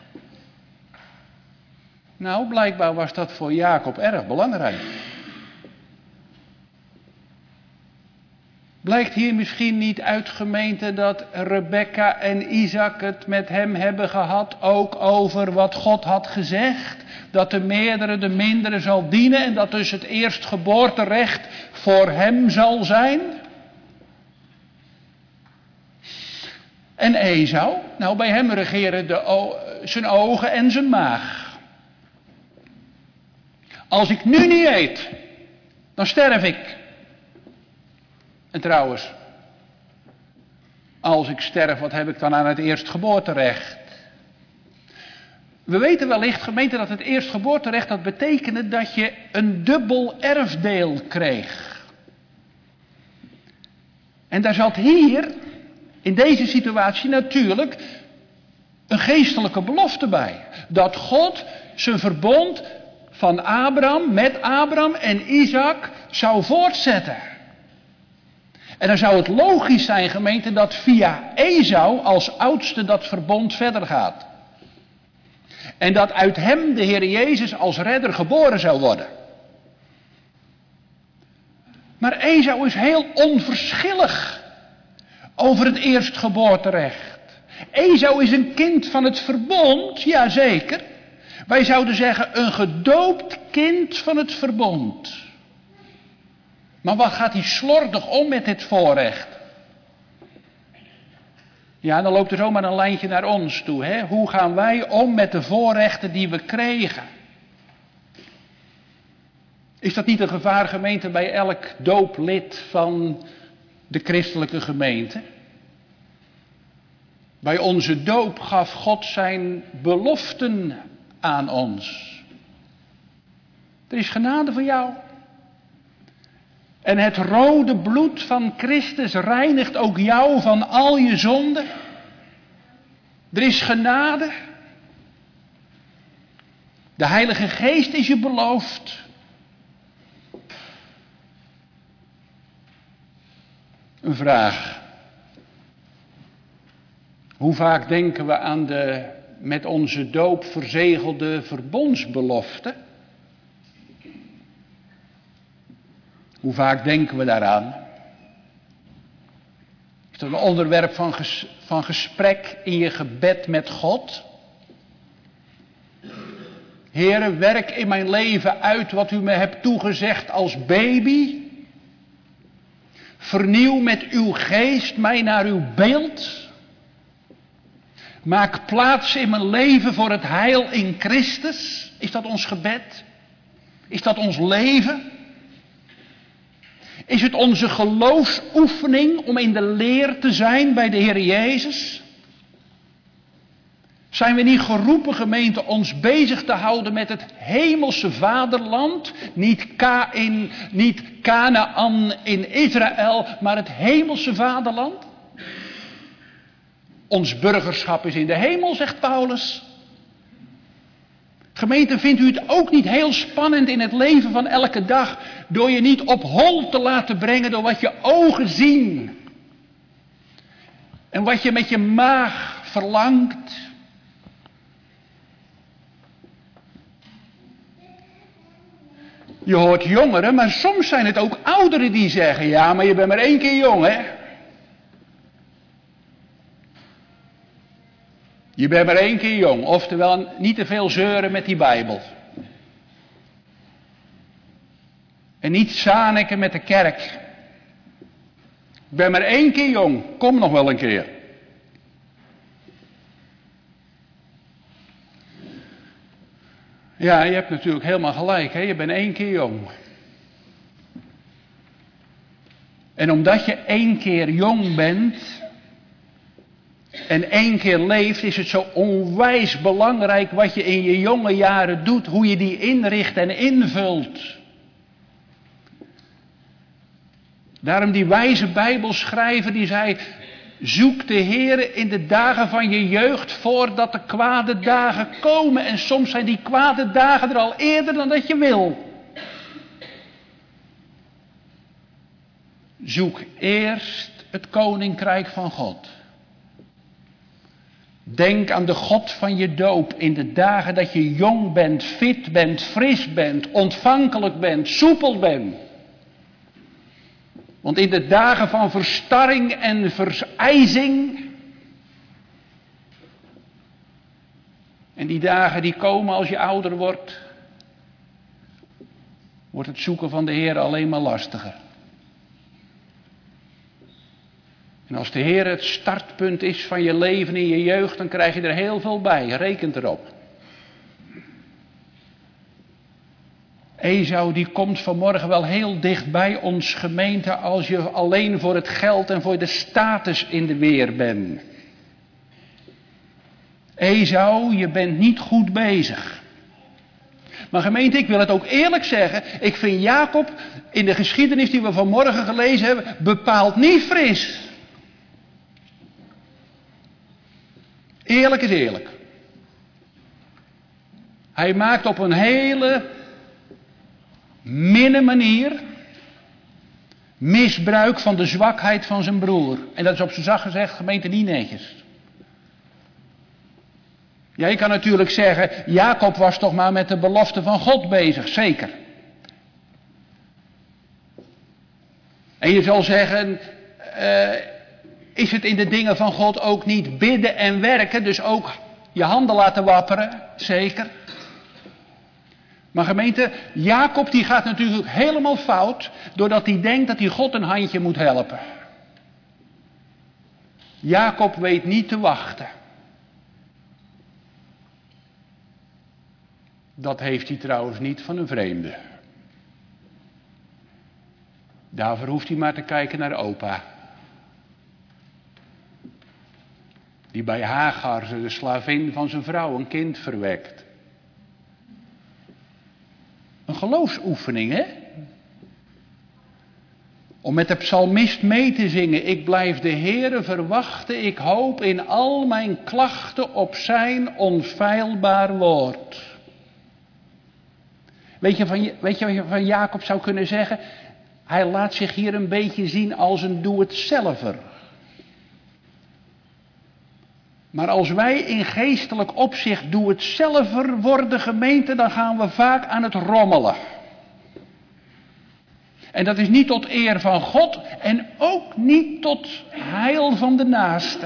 Nou, blijkbaar was dat voor Jacob erg belangrijk. Blijkt hier misschien niet uit, gemeente, dat Rebekka en Isaac het met hem hebben gehad, ook over wat God had gezegd? Dat de meerdere de mindere zal dienen en dat dus het eerstgeboorterecht voor hem zal zijn? En Esau, nou bij hem regeren zijn ogen en zijn maag. Als ik nu niet eet, dan sterf ik. En trouwens, als ik sterf, wat heb ik dan aan het eerstgeboorterecht? We weten wellicht, gemeente, dat het eerstgeboorterecht, dat betekende dat je een dubbel erfdeel kreeg. En daar zat hier, in deze situatie natuurlijk, een geestelijke belofte bij. Dat God zijn verbond van Abraham, met Abraham en Isaac zou voortzetten. En dan zou het logisch zijn, gemeente, dat via Esau als oudste dat verbond verder gaat. En dat uit hem de Heer Jezus als redder geboren zou worden. Maar Esau is heel onverschillig over het eerstgeboorterecht. Esau is een kind van het verbond, jazeker. Wij zouden zeggen een gedoopt kind van het verbond. Maar wat gaat hij slordig om met dit voorrecht? Ja, dan loopt er zomaar een lijntje naar ons toe. Hè? Hoe gaan wij om met de voorrechten die we kregen? Is dat niet een gevaar, gemeente, bij elk dooplid van de christelijke gemeente? Bij onze doop gaf God zijn beloften aan ons. Er is genade voor jou. En het rode bloed van Christus reinigt ook jou van al je zonden. Er is genade. De Heilige Geest is je beloofd. Een vraag. Hoe vaak denken we aan de met onze doop verzegelde verbondsbelofte? Hoe vaak denken we daaraan? Is dat een onderwerp van gesprek in je gebed met God? Heere, werk in mijn leven uit wat u me hebt toegezegd als baby. Vernieuw met uw geest mij naar uw beeld. Maak plaats in mijn leven voor het heil in Christus. Is dat ons gebed? Is dat ons leven? Is het onze geloofsoefening om in de leer te zijn bij de Heer Jezus? Zijn we niet geroepen, gemeente, ons bezig te houden met het hemelse vaderland? Niet Kanaan in Israël, maar het hemelse vaderland? Ons burgerschap is in de hemel, zegt Paulus. Gemeente, vindt u het ook niet heel spannend in het leven van elke dag, door je niet op hol te laten brengen door wat je ogen zien? En wat je met je maag verlangt? Je hoort jongeren, maar soms zijn het ook ouderen die zeggen, ja, maar je bent maar 1 keer jong, hè? Je bent maar 1 keer jong, oftewel niet te veel zeuren met die Bijbel. En niet zaniken met de kerk. Ik ben maar 1 keer jong, kom nog wel een keer. Ja, je hebt natuurlijk helemaal gelijk, hè? Je bent 1 keer jong. En omdat je 1 keer jong bent en 1 keer leeft, is het zo onwijs belangrijk wat je in je jonge jaren doet, hoe je die inricht en invult. Daarom die wijze Bijbelschrijver die zei, zoek de Heere in de dagen van je jeugd voordat de kwade dagen komen. En soms zijn die kwade dagen er al eerder dan dat je wil. Zoek eerst het koninkrijk van God. Denk aan de God van je doop in de dagen dat je jong bent, fit bent, fris bent, ontvankelijk bent, soepel bent. Want in de dagen van verstarring en verijzing, en die dagen die komen als je ouder wordt, wordt het zoeken van de Heer alleen maar lastiger. En als de Heer het startpunt is van je leven in je jeugd, dan krijg je er heel veel bij, reken erop. Esau die komt vanmorgen wel heel dicht bij ons gemeente als je alleen voor het geld en voor de status in de weer bent. Esau, je bent niet goed bezig. Maar gemeente, ik wil het ook eerlijk zeggen, ik vind Jacob in de geschiedenis die we vanmorgen gelezen hebben bepaald niet fris. Eerlijk is eerlijk. Hij maakt op een hele minne manier, Misbruik van de zwakheid van zijn broer. En dat is op zijn zacht gezegd, gemeente, niet netjes. Ja, je kan natuurlijk zeggen, Jacob was toch maar met de belofte van God bezig, zeker. En je zal zeggen, is het in de dingen van God ook niet bidden en werken, dus ook je handen laten wapperen, zeker. Maar gemeente, Jacob die gaat natuurlijk helemaal fout, doordat hij denkt dat hij God een handje moet helpen. Jacob weet niet te wachten. Dat heeft hij trouwens niet van een vreemde. Daarvoor hoeft hij maar te kijken naar opa. Die bij Hagar, de slavin van zijn vrouw, een kind verwekt. Een geloofsoefening, hè? Om met de psalmist mee te zingen. Ik blijf de Heere verwachten. Ik hoop in al mijn klachten op zijn onfeilbaar woord. Weet je wat je van Jacob zou kunnen zeggen? Hij laat zich hier een beetje zien als een doe-het-zelver. Maar als wij in geestelijk opzicht doe-het-zelver worden, gemeente, dan gaan we vaak aan het rommelen. En dat is niet tot eer van God en ook niet tot heil van de naaste.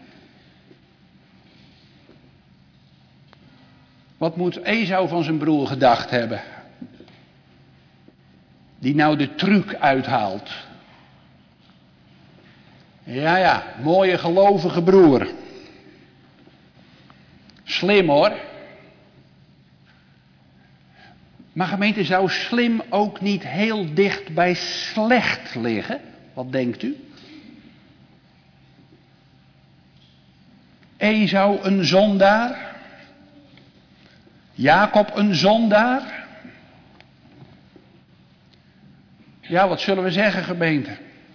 Wat moet Esau van zijn broer gedacht hebben? Die nou de truc uithaalt. Ja, mooie gelovige broer. Slim hoor. Maar gemeente, zou slim ook niet heel dicht bij slecht liggen? Wat denkt u? Esau een zondaar? Jacob een zondaar? Ja, wat zullen we zeggen, gemeente?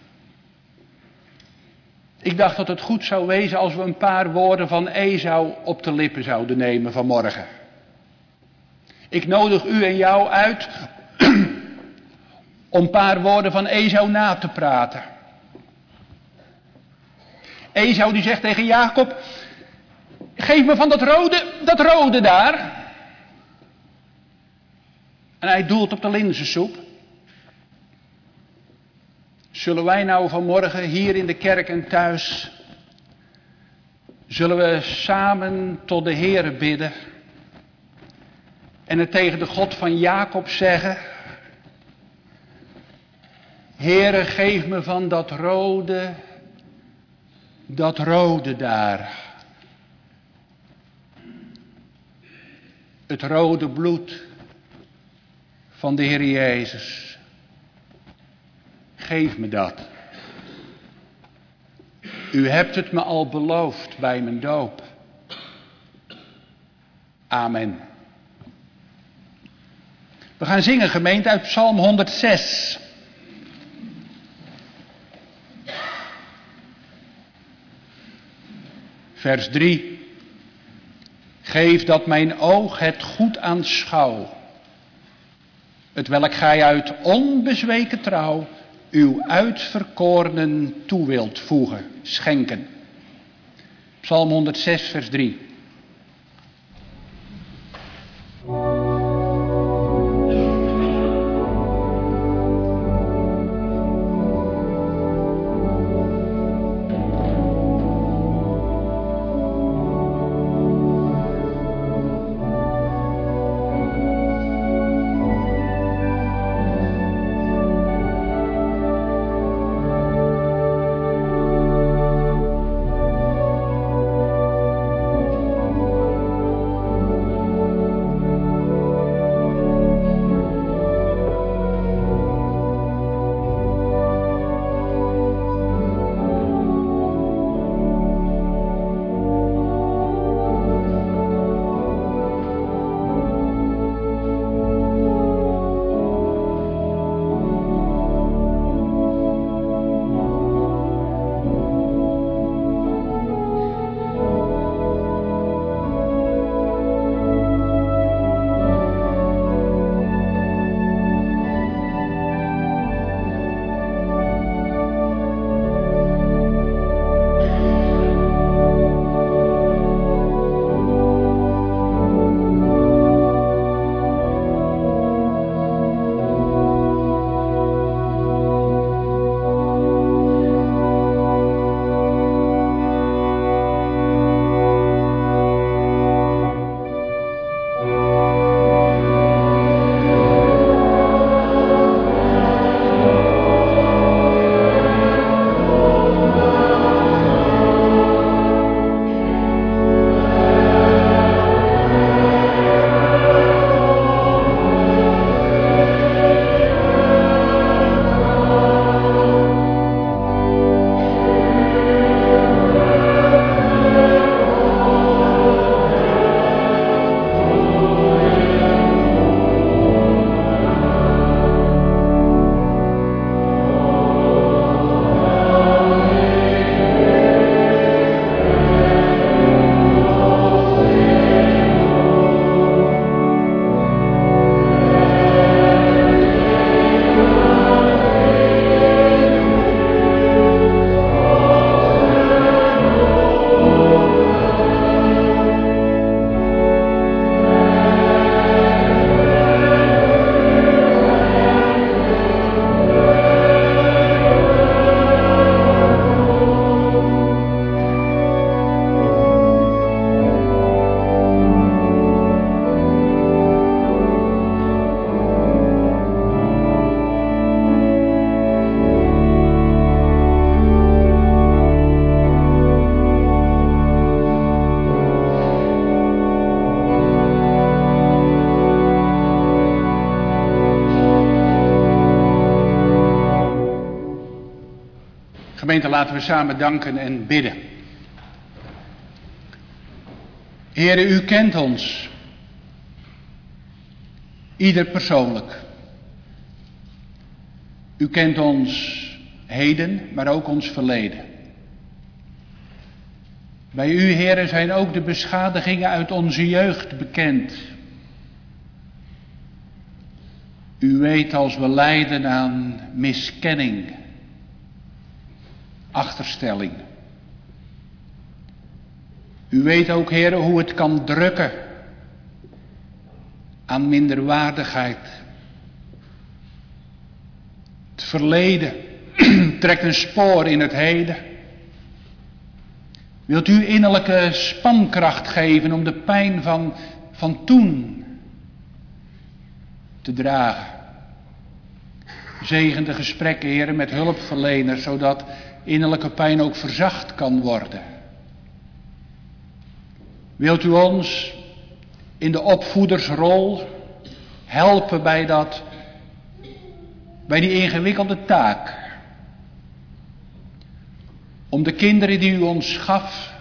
Ik dacht dat het goed zou wezen als we een paar woorden van Esau op de lippen zouden nemen vanmorgen. Ik nodig u en jou uit om een paar woorden van Esau na te praten. Esau die zegt tegen Jacob, geef me van dat rode daar. En hij doelt op de linzensoep. Zullen wij nou vanmorgen hier in de kerk en thuis, zullen we samen tot de Heere bidden en het tegen de God van Jacob zeggen, Heere, geef me van dat rode daar. Het rode bloed van de Heer Jezus. Geef me dat. U hebt het me al beloofd bij mijn doop. Amen. We gaan zingen, gemeente, uit Psalm 106. Vers 3. Geef dat mijn oog het goed aanschouw, het welk gij uit onbezweken trouw uw uitverkorenen toe wilt voegen, schenken. Psalm 106, vers 3. Gemeente, laten we samen danken en bidden. Heere, u kent ons. Ieder persoonlijk. U kent ons heden, maar ook ons verleden. Bij u, Heere, zijn ook de beschadigingen uit onze jeugd bekend. U weet als we lijden aan miskenning, achterstelling. U weet ook, Heere, hoe het kan drukken aan minderwaardigheid. Het verleden trekt een spoor in het heden. Wilt u innerlijke spankracht geven om de pijn van toen te dragen? Zegen de gesprekken, Heer, met hulpverleners, zodat innerlijke pijn ook verzacht kan worden. Wilt u ons in de opvoedersrol helpen bij die ingewikkelde taak? Om de kinderen die u ons gaf,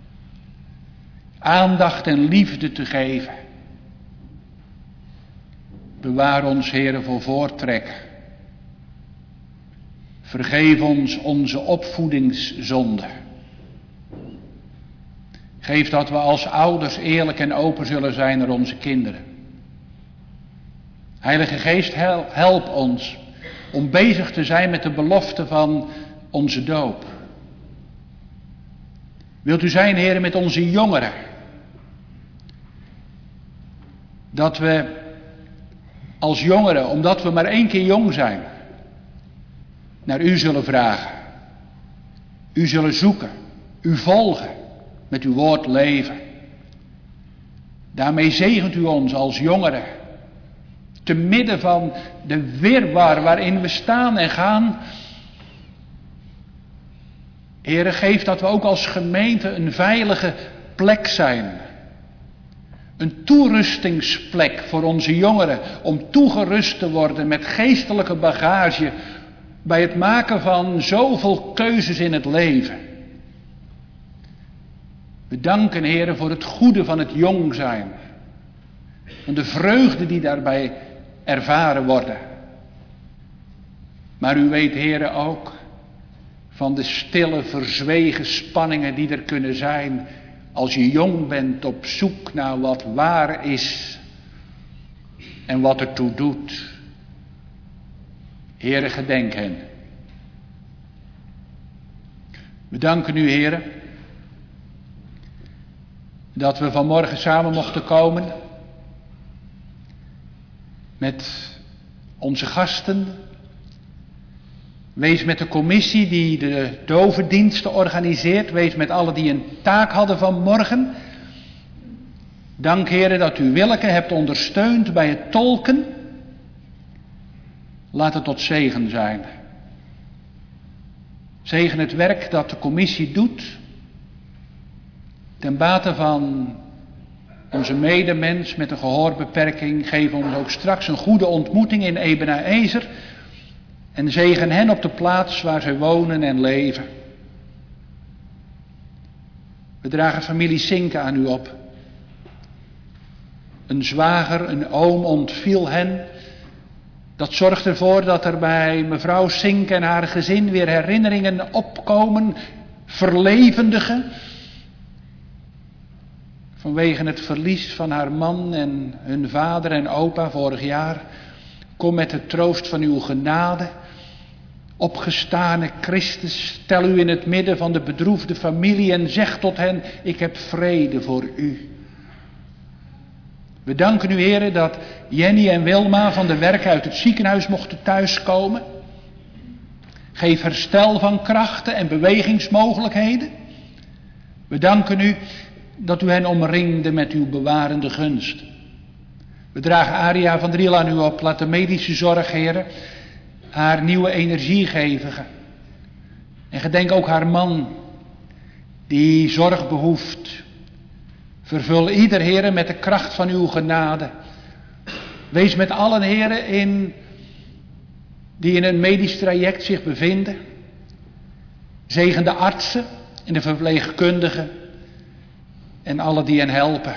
aandacht en liefde te geven. Bewaar ons, Heere, voor voortrek. Vergeef ons onze opvoedingszonden. Geef dat we als ouders eerlijk en open zullen zijn naar onze kinderen. Heilige Geest, help ons om bezig te zijn met de belofte van onze doop. Wilt u zijn, Heer, met onze jongeren. Dat we als jongeren, omdat we maar 1 keer jong zijn, naar u zullen vragen. U zullen zoeken, u volgen, met uw woord leven. Daarmee zegent u ons als jongeren. Te midden van de wirwar waarin we staan en gaan. Heere, geef dat we ook als gemeente een veilige plek zijn. Een toerustingsplek voor onze jongeren. Om toegerust te worden met geestelijke bagage. Bij het maken van zoveel keuzes in het leven. We danken, Heere, voor het goede van het jong zijn. En de vreugde die daarbij ervaren worden. Maar u weet, Heere, ook van de stille, verzwegen spanningen die er kunnen zijn als je jong bent op zoek naar wat waar is en wat ertoe doet. Heere, gedenk hen. We danken u, Heere, dat we vanmorgen samen mochten komen met onze gasten. Wees met de commissie die de dovendiensten organiseert. Wees met allen die een taak hadden vanmorgen. Dank, Heere, dat u Willeke hebt ondersteund bij het tolken. Laat het tot zegen zijn. Zegen het werk dat de commissie doet. Ten bate van onze medemens met een gehoorbeperking. Geef ons ook straks een goede ontmoeting in Ebenezer. En zegen hen op de plaats waar zij wonen en leven. We dragen familie Sinke aan u op. Een zwager, een oom ontviel hen. Dat zorgt ervoor dat er bij mevrouw Sinke en haar gezin weer herinneringen opkomen. Verlevendigen. Vanwege het verlies van haar man en hun vader en opa vorig jaar. Kom met de troost van uw genade. Opgestane Christus, stel u in het midden van de bedroefde familie en zeg tot hen, ik heb vrede voor u. We danken u, Heere, dat Jenny en Wilma van de werk uit het ziekenhuis mochten thuiskomen. Geef herstel van krachten en bewegingsmogelijkheden. We danken u dat u hen omringde met uw bewarende gunst. We dragen Aria van Driel aan u op. Laat de medische zorg, Heere, haar nieuwe energie geven. En gedenk ook haar man, die zorg behoeft. Vervul ieder, Heere, met de kracht van uw genade. Wees met allen, Heere, die in een medisch traject zich bevinden. Zegen de artsen en de verpleegkundigen en alle die hen helpen.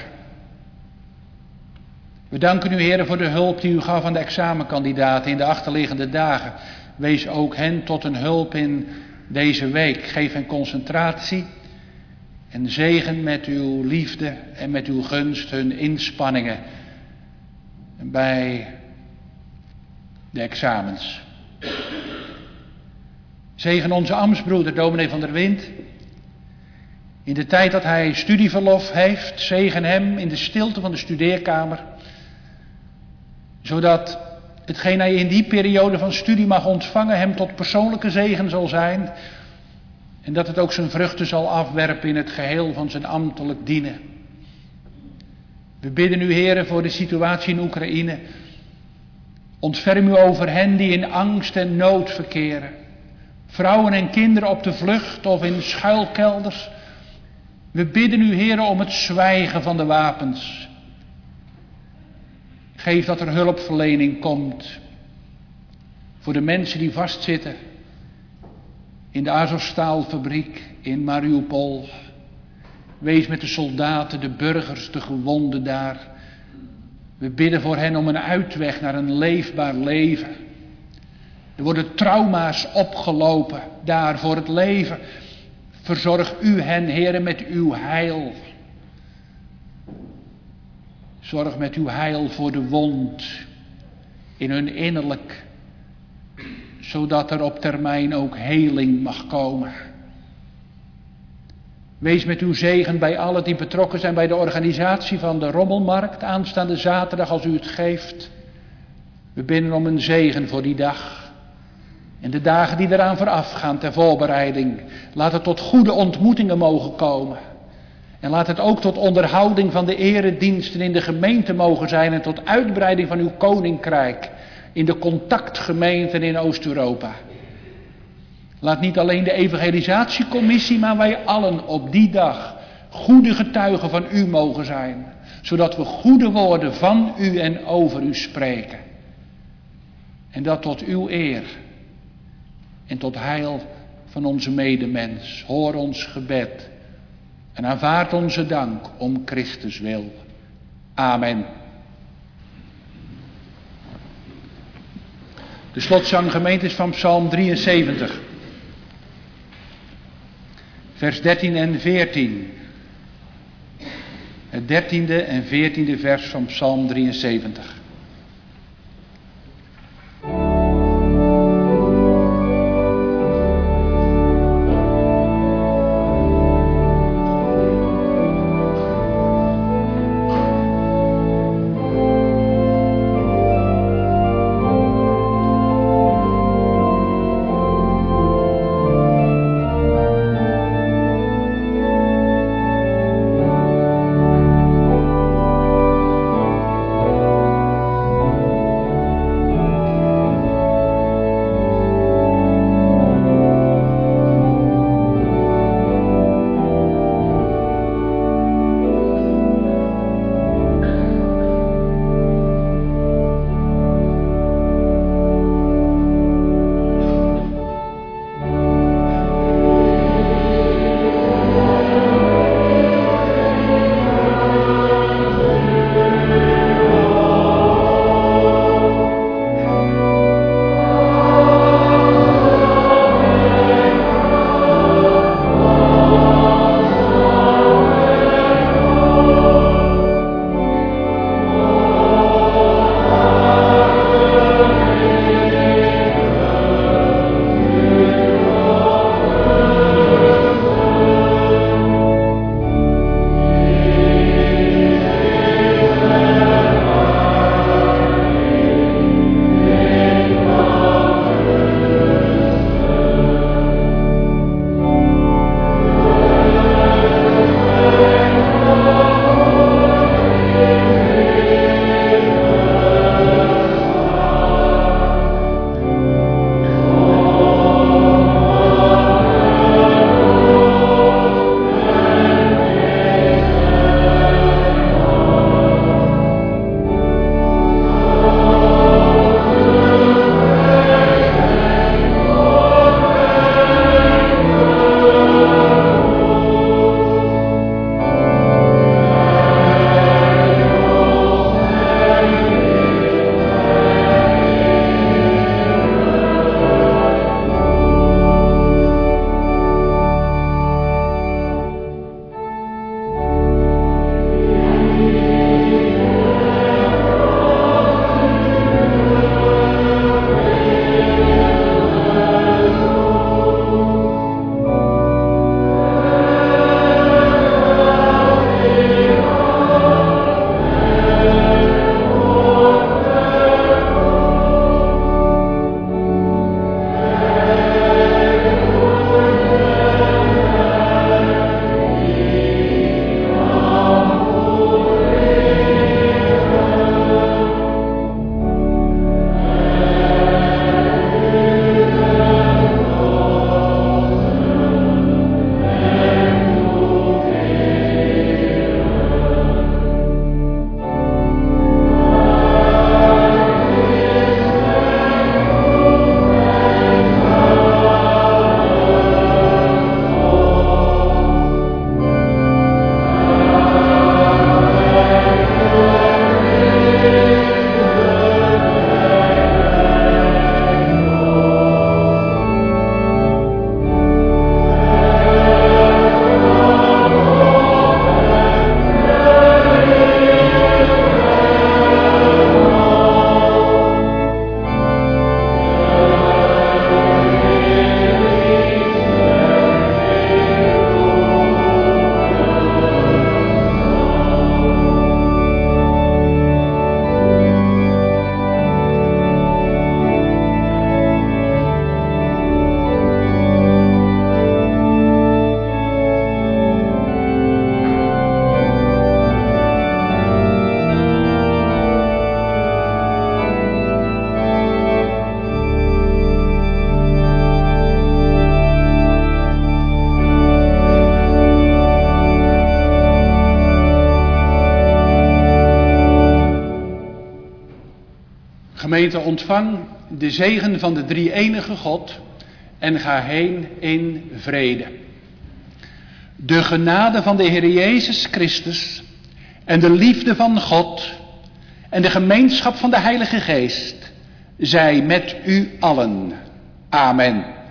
We danken u, Heer, voor de hulp die u gaf aan de examenkandidaten in de achterliggende dagen. Wees ook hen tot een hulp in deze week. Geef hen concentratie en zegen met uw liefde en met uw gunst hun inspanningen bij de examens. Zegen onze ambtsbroeder, dominee van der Wind. In de tijd dat hij studieverlof heeft, zegen hem in de stilte van de studeerkamer. Zodat hetgeen hij in die periode van studie mag ontvangen hem tot persoonlijke zegen zal zijn. En dat het ook zijn vruchten zal afwerpen in het geheel van zijn ambtelijk dienen. We bidden u, Heere, voor de situatie in Oekraïne. Ontferm u over hen die in angst en nood verkeren. Vrouwen en kinderen op de vlucht of in schuilkelders. We bidden u, Heere, om het zwijgen van de wapens. Geef dat er hulpverlening komt voor de mensen die vastzitten in de Azovstaalfabriek in Mariupol. Wees met de soldaten, de burgers, de gewonden daar. We bidden voor hen om een uitweg naar een leefbaar leven. Er worden trauma's opgelopen daar voor het leven. Verzorg u hen, Heere, met uw heil. Zorg met uw heil voor de wond in hun innerlijk, zodat er op termijn ook heling mag komen. Wees met uw zegen bij allen die betrokken zijn bij de organisatie van de Rommelmarkt aanstaande zaterdag als u het geeft. We bidden om een zegen voor die dag en de dagen die eraan voorafgaan ter voorbereiding. Laat het tot goede ontmoetingen mogen komen. En laat het ook tot onderhouding van de erediensten in de gemeente mogen zijn en tot uitbreiding van uw koninkrijk in de contactgemeenten in Oost-Europa. Laat niet alleen de evangelisatiecommissie, maar wij allen op die dag goede getuigen van u mogen zijn. Zodat we goede woorden van u en over u spreken. En dat tot uw eer en tot heil van onze medemens. Hoor ons gebed en aanvaard onze dank om Christus wil. Amen. De slotzanggemeente is van Psalm 73. Vers 13 en 14. Het 13e en 14e vers van Psalm 73. Gemeente, ontvang de zegen van de drie-enige God en ga heen in vrede. De genade van de Heer Jezus Christus en de liefde van God en de gemeenschap van de Heilige Geest zij met u allen. Amen.